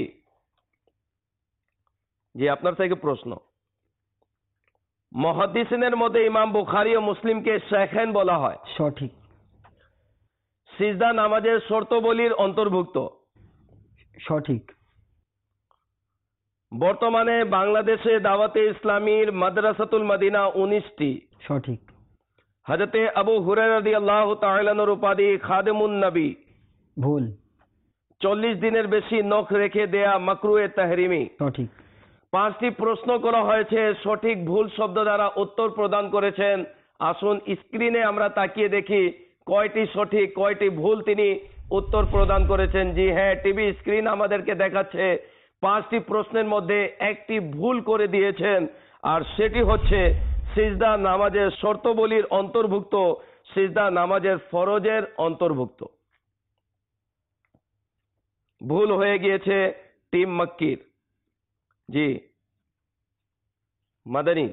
জি, আপনার থেকে প্রশ্ন, মুহাদ্দিসিনের মধ্যে ইমাম বুখারী ও মুসলিমকে শাইখাইন বলা হয়। সঠিক। সিজদা নামাজের শর্তাবলীর অন্তর্ভুক্ত। সঠিক। বর্তমানে বাংলাদেশে দাওয়াতে ইসলামীর মাদ্রাসাতুল মদিনা 19টি। সঠিক। হযরতে আবু হুরায়রা রাদিয়াল্লাহু তাআলা আনহুর উপাধি খাদেমুন নবী। ভুল। 40 দিনের বেশি নখ রেখে দেয়া মাকরুহে তাহরিমি। সঠিক। 5টি প্রশ্ন করা হয়েছে, সঠিক ভুল শব্দ দ্বারা উত্তর প্রদান করেছেন। আসুন স্ক্রিনে আমরা তাকিয়ে দেখি কয়টি সঠিক কয়টি ভুল তিনি উত্তর প্রদান করেছেন। জি হ্যাঁ, টিভি স্ক্রিন আমাদেরকে দেখাচ্ছে 5টি প্রশ্নের মধ্যে একটি ভুল করে দিয়েছেন, আর সেটি হচ্ছে সিজদা নামাজের শর্তাবলীর অন্তর্ভুক্ত, সিজদা নামাজের ফরজের অন্তর্ভুক্ত। ভুল হয়ে গিয়েছে টিম মক্কির। জি মাদানী।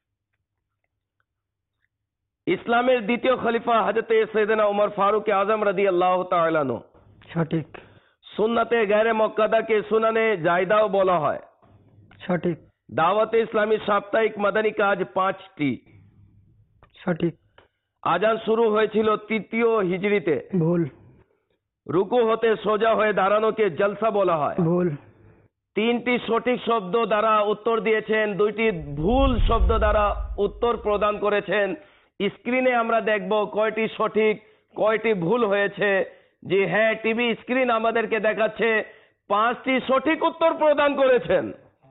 ইসলামের দ্বিতীয় খলিফা হযরতে সৈয়দনা উমর ফারুক আজম রাদিয়াল্লাহু তাআলা আনহু। সঠিক। সুন্নাতে গায়রে মুআক্কাদাকে সুনানে জায়দাও বলা হয়। সঠিক। দাওয়াতে ইসলামী সাপ্তাহিক মাদানী কাজ 5টি। সঠিক। আজান শুরু হয়েছিল 3য় হিজরিতে। ভুল। রুকু হতে সোজা হয়ে দাঁড়ানোকে জলসা বলা হয়। ভুল। 3টি সঠিক শব্দ দ্বারা উত্তর দিয়েছেন, 2টি ভুল শব্দ দ্বারা উত্তর প্রদান করেছেন। স্ক্রিনে আমরা দেখব কয়টি সঠিক কয়টি ভুল হয়েছে। জি হ্যাঁ, টিভি স্ক্রিন আমাদেরকে দেখাচ্ছে 5টি সঠিক উত্তর প্রদান করেছেন।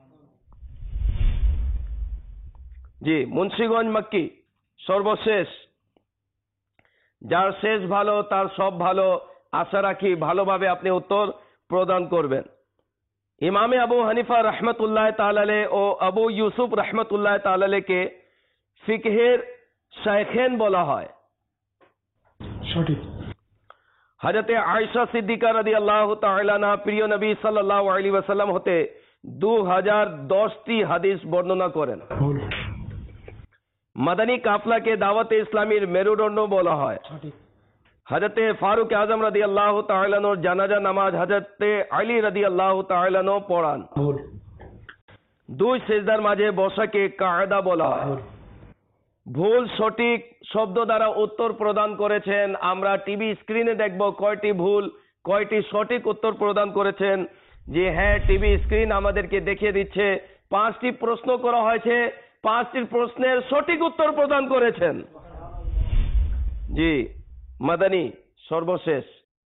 জি, মুন্সিগঞ্জ মক্কি সর্বশেষ। যার শেষ ভালো তার সব ভালো। আশা রাখি ভালোভাবে আপনি উত্তর প্রদান করবেন। ইমামে আবু হানিফা রহমতুল্লাহ তাআলা ও আবু ইউসুফ রহমতুল্লাহ তাআলাকে ফিকহের শাইখেন বলা হয়। সঠিক। হযরতে আয়েশা সিদ্দিকা রাদিয়াল্লাহু তাআলা আনহা প্রিয় নবী সাল্লাল্লাহু আলাইহি ওয়াসাল্লাম হতে 2010টি হাদিস বর্ণনা করেন। ভুল। মাদানী কাফলাকে দাওয়াতে ইসলামীর মেরুদণ্ড বলা হয়। সঠিক। হযরতে ফারুক আজম রাদিয়াল্লাহু তাআলা আনহুর জানাজা নামাজ হযরতে আলী রাদিয়াল্লাহু তাআলা আনহু পড়ান। ভুল। দুই সিজদার মাঝে বসাকে কায়দা বলা হয়। ভুল। ভুল সঠিক শব্দ দ্বারা উত্তর প্রদান করেছেন। আমরা টিভি স্ক্রিনে দেখব কয়টি ভুল কয়টি সঠিক উত্তর প্রদান করেছেন। যে হ্যাঁ, টিভি স্ক্রিন আমাদেরকে দেখিয়ে দিচ্ছে 5টি প্রশ্ন করা হয়েছে, 5টি প্রশ্নের সঠিক উত্তর প্রদান করেছেন। জি মাদানী সর্বশেষ।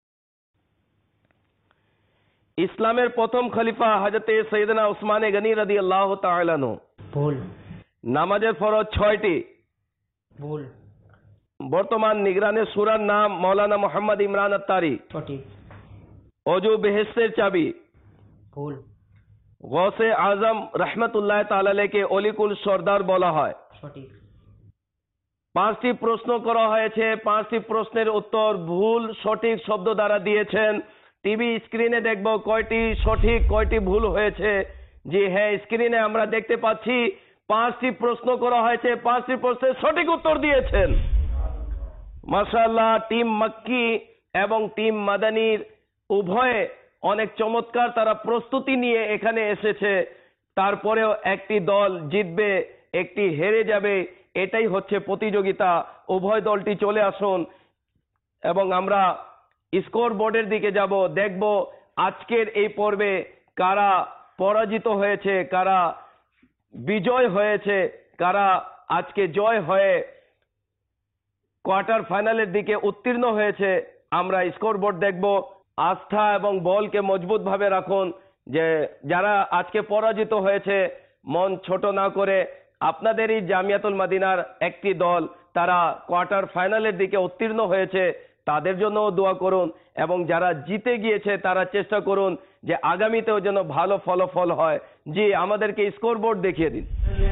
ইসলামের প্রথম খলিফা হযরতে সৈয়দনা উসমানে গনি রাদিয়াল্লাহু তাআলা আনহু। ভুল। নামাজের ফরজ 6টি। ভুল। বর্তমান নিগরানের সূরার নাম মাওলানা মোহাম্মদ ইমরান আত্তারি। সঠিক। অজু বেহেশতের চাবি। ভুল। গৌসে আজম রহমতুল্লাহ তাআলা আলাইহিকে অলিকুল সর্দার বলা হয়। সঠিক। 5টি প্রশ্ন করা হয়েছে, 5টি প্রশ্নের উত্তর ভুল সঠিক শব্দ দ্বারা দিয়েছেন। টিভি স্ক্রিনে দেখব কয়টি সঠিক কয়টি ভুল হয়েছে। জি হ্যাঁ, স্ক্রিনে আমরা দেখতে পাচ্ছি 5টি প্রশ্ন করা হয়েছে, 5টি প্রশ্নের সঠিক উত্তর দিয়েছেন। মাশাআল্লাহ, টিম মক্কি এবং টিম মাদানীর উভয়ে অনেক চমৎকার তারা প্রস্তুতি নিয়ে এখানে এসেছে। তারপরেও একটি দল জিতবে, একটি হেরে যাবে, এটাই হচ্ছে প্রতিযোগিতা। উভয় দলটি চলে আসুন এবং আমরা স্কোর বোর্ডের দিকে যাব, দেখব আজকের এই পর্বে কারা পরাজিত হয়েছে, কারা বিজয় হয়েছে, কারা আজকে জয় হয়ে কোয়ার্টার ফাইনালের দিকে উত্তীর্ণ হয়েছে। আমরা স্কোর বোর্ড দেখব। আস্থা এবং বলকে মজবুত ভাবে রাখুন। যে যারা আজকে পরাজিত হয়েছে মন ছোট না করে আপনাদেরই জামিয়াতুল মদিনার একটি দল তারা কোয়ার্টার ফাইনালের দিকে উত্তীর্ণ হয়েছে, তাদের জন্য দোয়া করুন এবং যারা জিতে গিয়েছে তারা চেষ্টা করুন যে আগামীতেও যেন ভালো ফলাফল হয়। জি আমাদেরকে স্কোর বোর্ড দেখিয়ে দিন।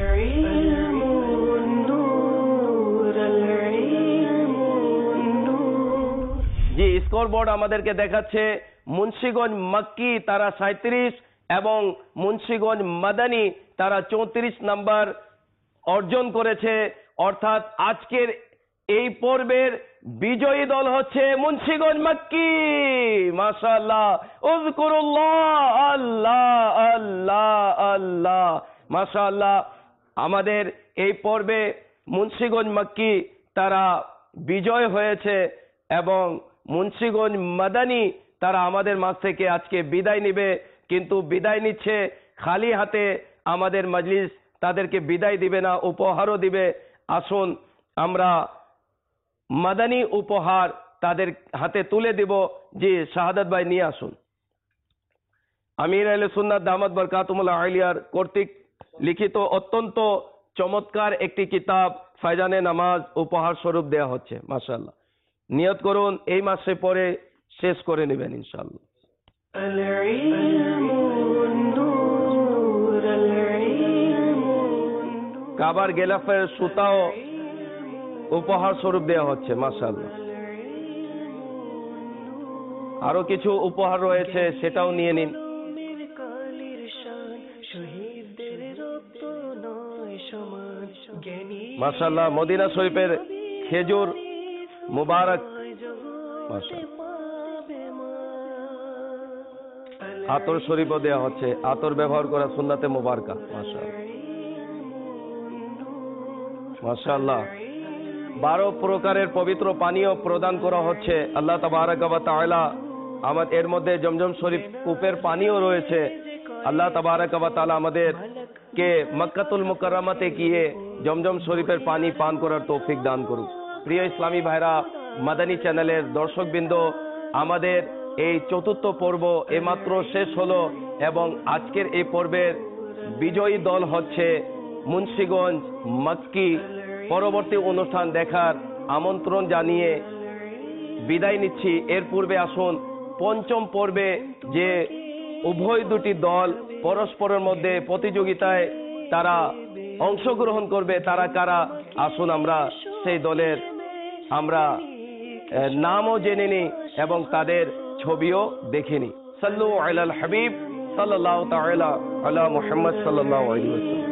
জি স্কোর বোর্ড আমাদেরকে দেখাচ্ছে মুন্সিগঞ্জ মক্কি তারা 37 এবং মুন্সিগঞ্জ মাদানী তারা 34 নাম্বার অর্জন করেছে। অর্থাৎ আজকের এই পর্বের বিজয়ী দল হচ্ছে মুন্সিগঞ্জ মক্কি। মাশাআল্লাহ, উযকুরুল্লাহ, আল্লাহ আল্লাহ আল্লাহ। মাশাআল্লাহ, আমাদের এই পর্বে মুন্সিগঞ্জ মক্কি তারা বিজয় হয়েছে এবং মুন্সিগঞ্জ মাদানী তারা আমাদের মাঝ থেকে আজকে বিদায় নেবে। কিন্তু বিদায় নিচ্ছে খালি হাতে। আমাদের মজলিস তাদেরকে বিদায় দিবে না, উপহারও দিবে। আসুন আমরা মাদানী উপহার তাদের হাতে তুলে দিব। জি শাহাদাত ভাই নিয়ে আসুন। আমির আহলে সুন্নাত দামাত বরকাতুহুল আলিয়ার কর্তৃক লিখিত অত্যন্ত চমৎকার একটি কিতাব ফায়জানে নামাজ উপহার স্বরূপ দেয়া হচ্ছে। মাশাআল্লাহ, নিয়ত করুন এই মাসে পরে শেষ করে নেবেন ইনশাআল্লাহ। কাবার গেলাফের সুতাও উপহার স্বরূপ দেওয়া হচ্ছে। মাশাআল্লাহ, আরো কিছু উপহার রয়েছে, সেটাও নিয়ে নিন। মাশাআল্লাহ, মদিনা শরীফের খেজুর মুবারক। মাশাআল্লাহ, আতর শরীফও দেওয়া হচ্ছে। আতর ব্যবহার করা সুন্নাতে মুবারকা। মাশাআল্লাহ মাশাআল্লাহ, 12 প্রকারের পবিত্র পানীয় প্রদান করা হচ্ছে। আল্লাহ তাবারাক ওয়া তাআলা আমাদের এর মধ্যে জমজম শরীফ কূপের পানিও রয়েছে। আল্লাহ তাবারাক ওয়া তাআলা আমাদেরকে মক্কাতুল মুকাররমাতে গিয়ে জমজম শরীফের পানি পান করার তৌফিক দান করুক। প্রিয় ইসলামী ভাইরা, মাদানী চ্যানেলের দর্শকবৃন্দ, আমাদের এই চতুর্থ পর্ব এইমাত্র শেষ হলো এবং আজকের এই পর্বের বিজয়ী দল হচ্ছে মুন্সিগঞ্জ মক্কি। পরবর্তী অনুষ্ঠান দেখার আমন্ত্রণ জানিয়ে বিদায় নিচ্ছি। এর পূর্বে আসুন পঞ্চম পর্বে যে উভয় দুটি দল পরস্পরের মধ্যে প্রতিযোগিতায় তারা অংশগ্রহণ করবে। তারা কারা? আসুন আমরা সেই দলের নামও জেনে নিই এবং তাদের ছবিও দেখে নিই। সাল্লু আলাল হাবিব সাল্লাল্লাহু তাআলা আলা মুহাম্মদ সাল্লাল্লাহু আলাইহি ওয়াসাল্লাম।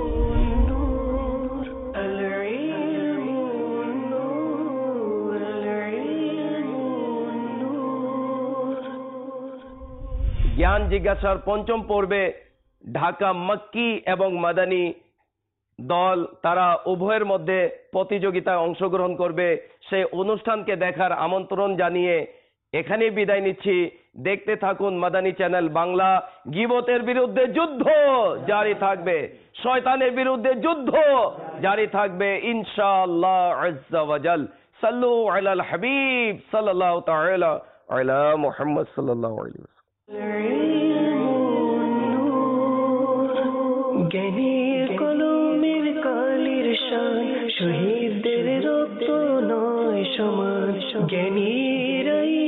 জ্ঞান জিজ্ঞাসার পঞ্চম পর্বে ঢাকা মক্কি এবং মাদানী দল তারা উভয়ের মধ্যে প্রতিযোগিতায় অংশগ্রহণ করবে। সেই অনুষ্ঠানকে দেখার আমন্ত্রণ জানিয়ে এখানেই বিদায় নিচ্ছি। দেখতে থাকুন মাদানী চ্যানেল বাংলা। গীবতের বিরুদ্ধে যুদ্ধ জারি থাকবে, শয়তানের বিরুদ্ধে যুদ্ধ জারি থাকবে ইনশাআল্লাহ আজ্জা ওয়া জাল। সাল্লু আলাল হাবিব সাল্লাল্লাহু তাআলা আলা মুহাম্মদ সাল্লাল্লাহু আলাইহি ওয়াসাল্লাম। জ্ঞানীর কলমের কালির শান, শহীদদের রক্ত নয় সমান। জ্ঞানীরাই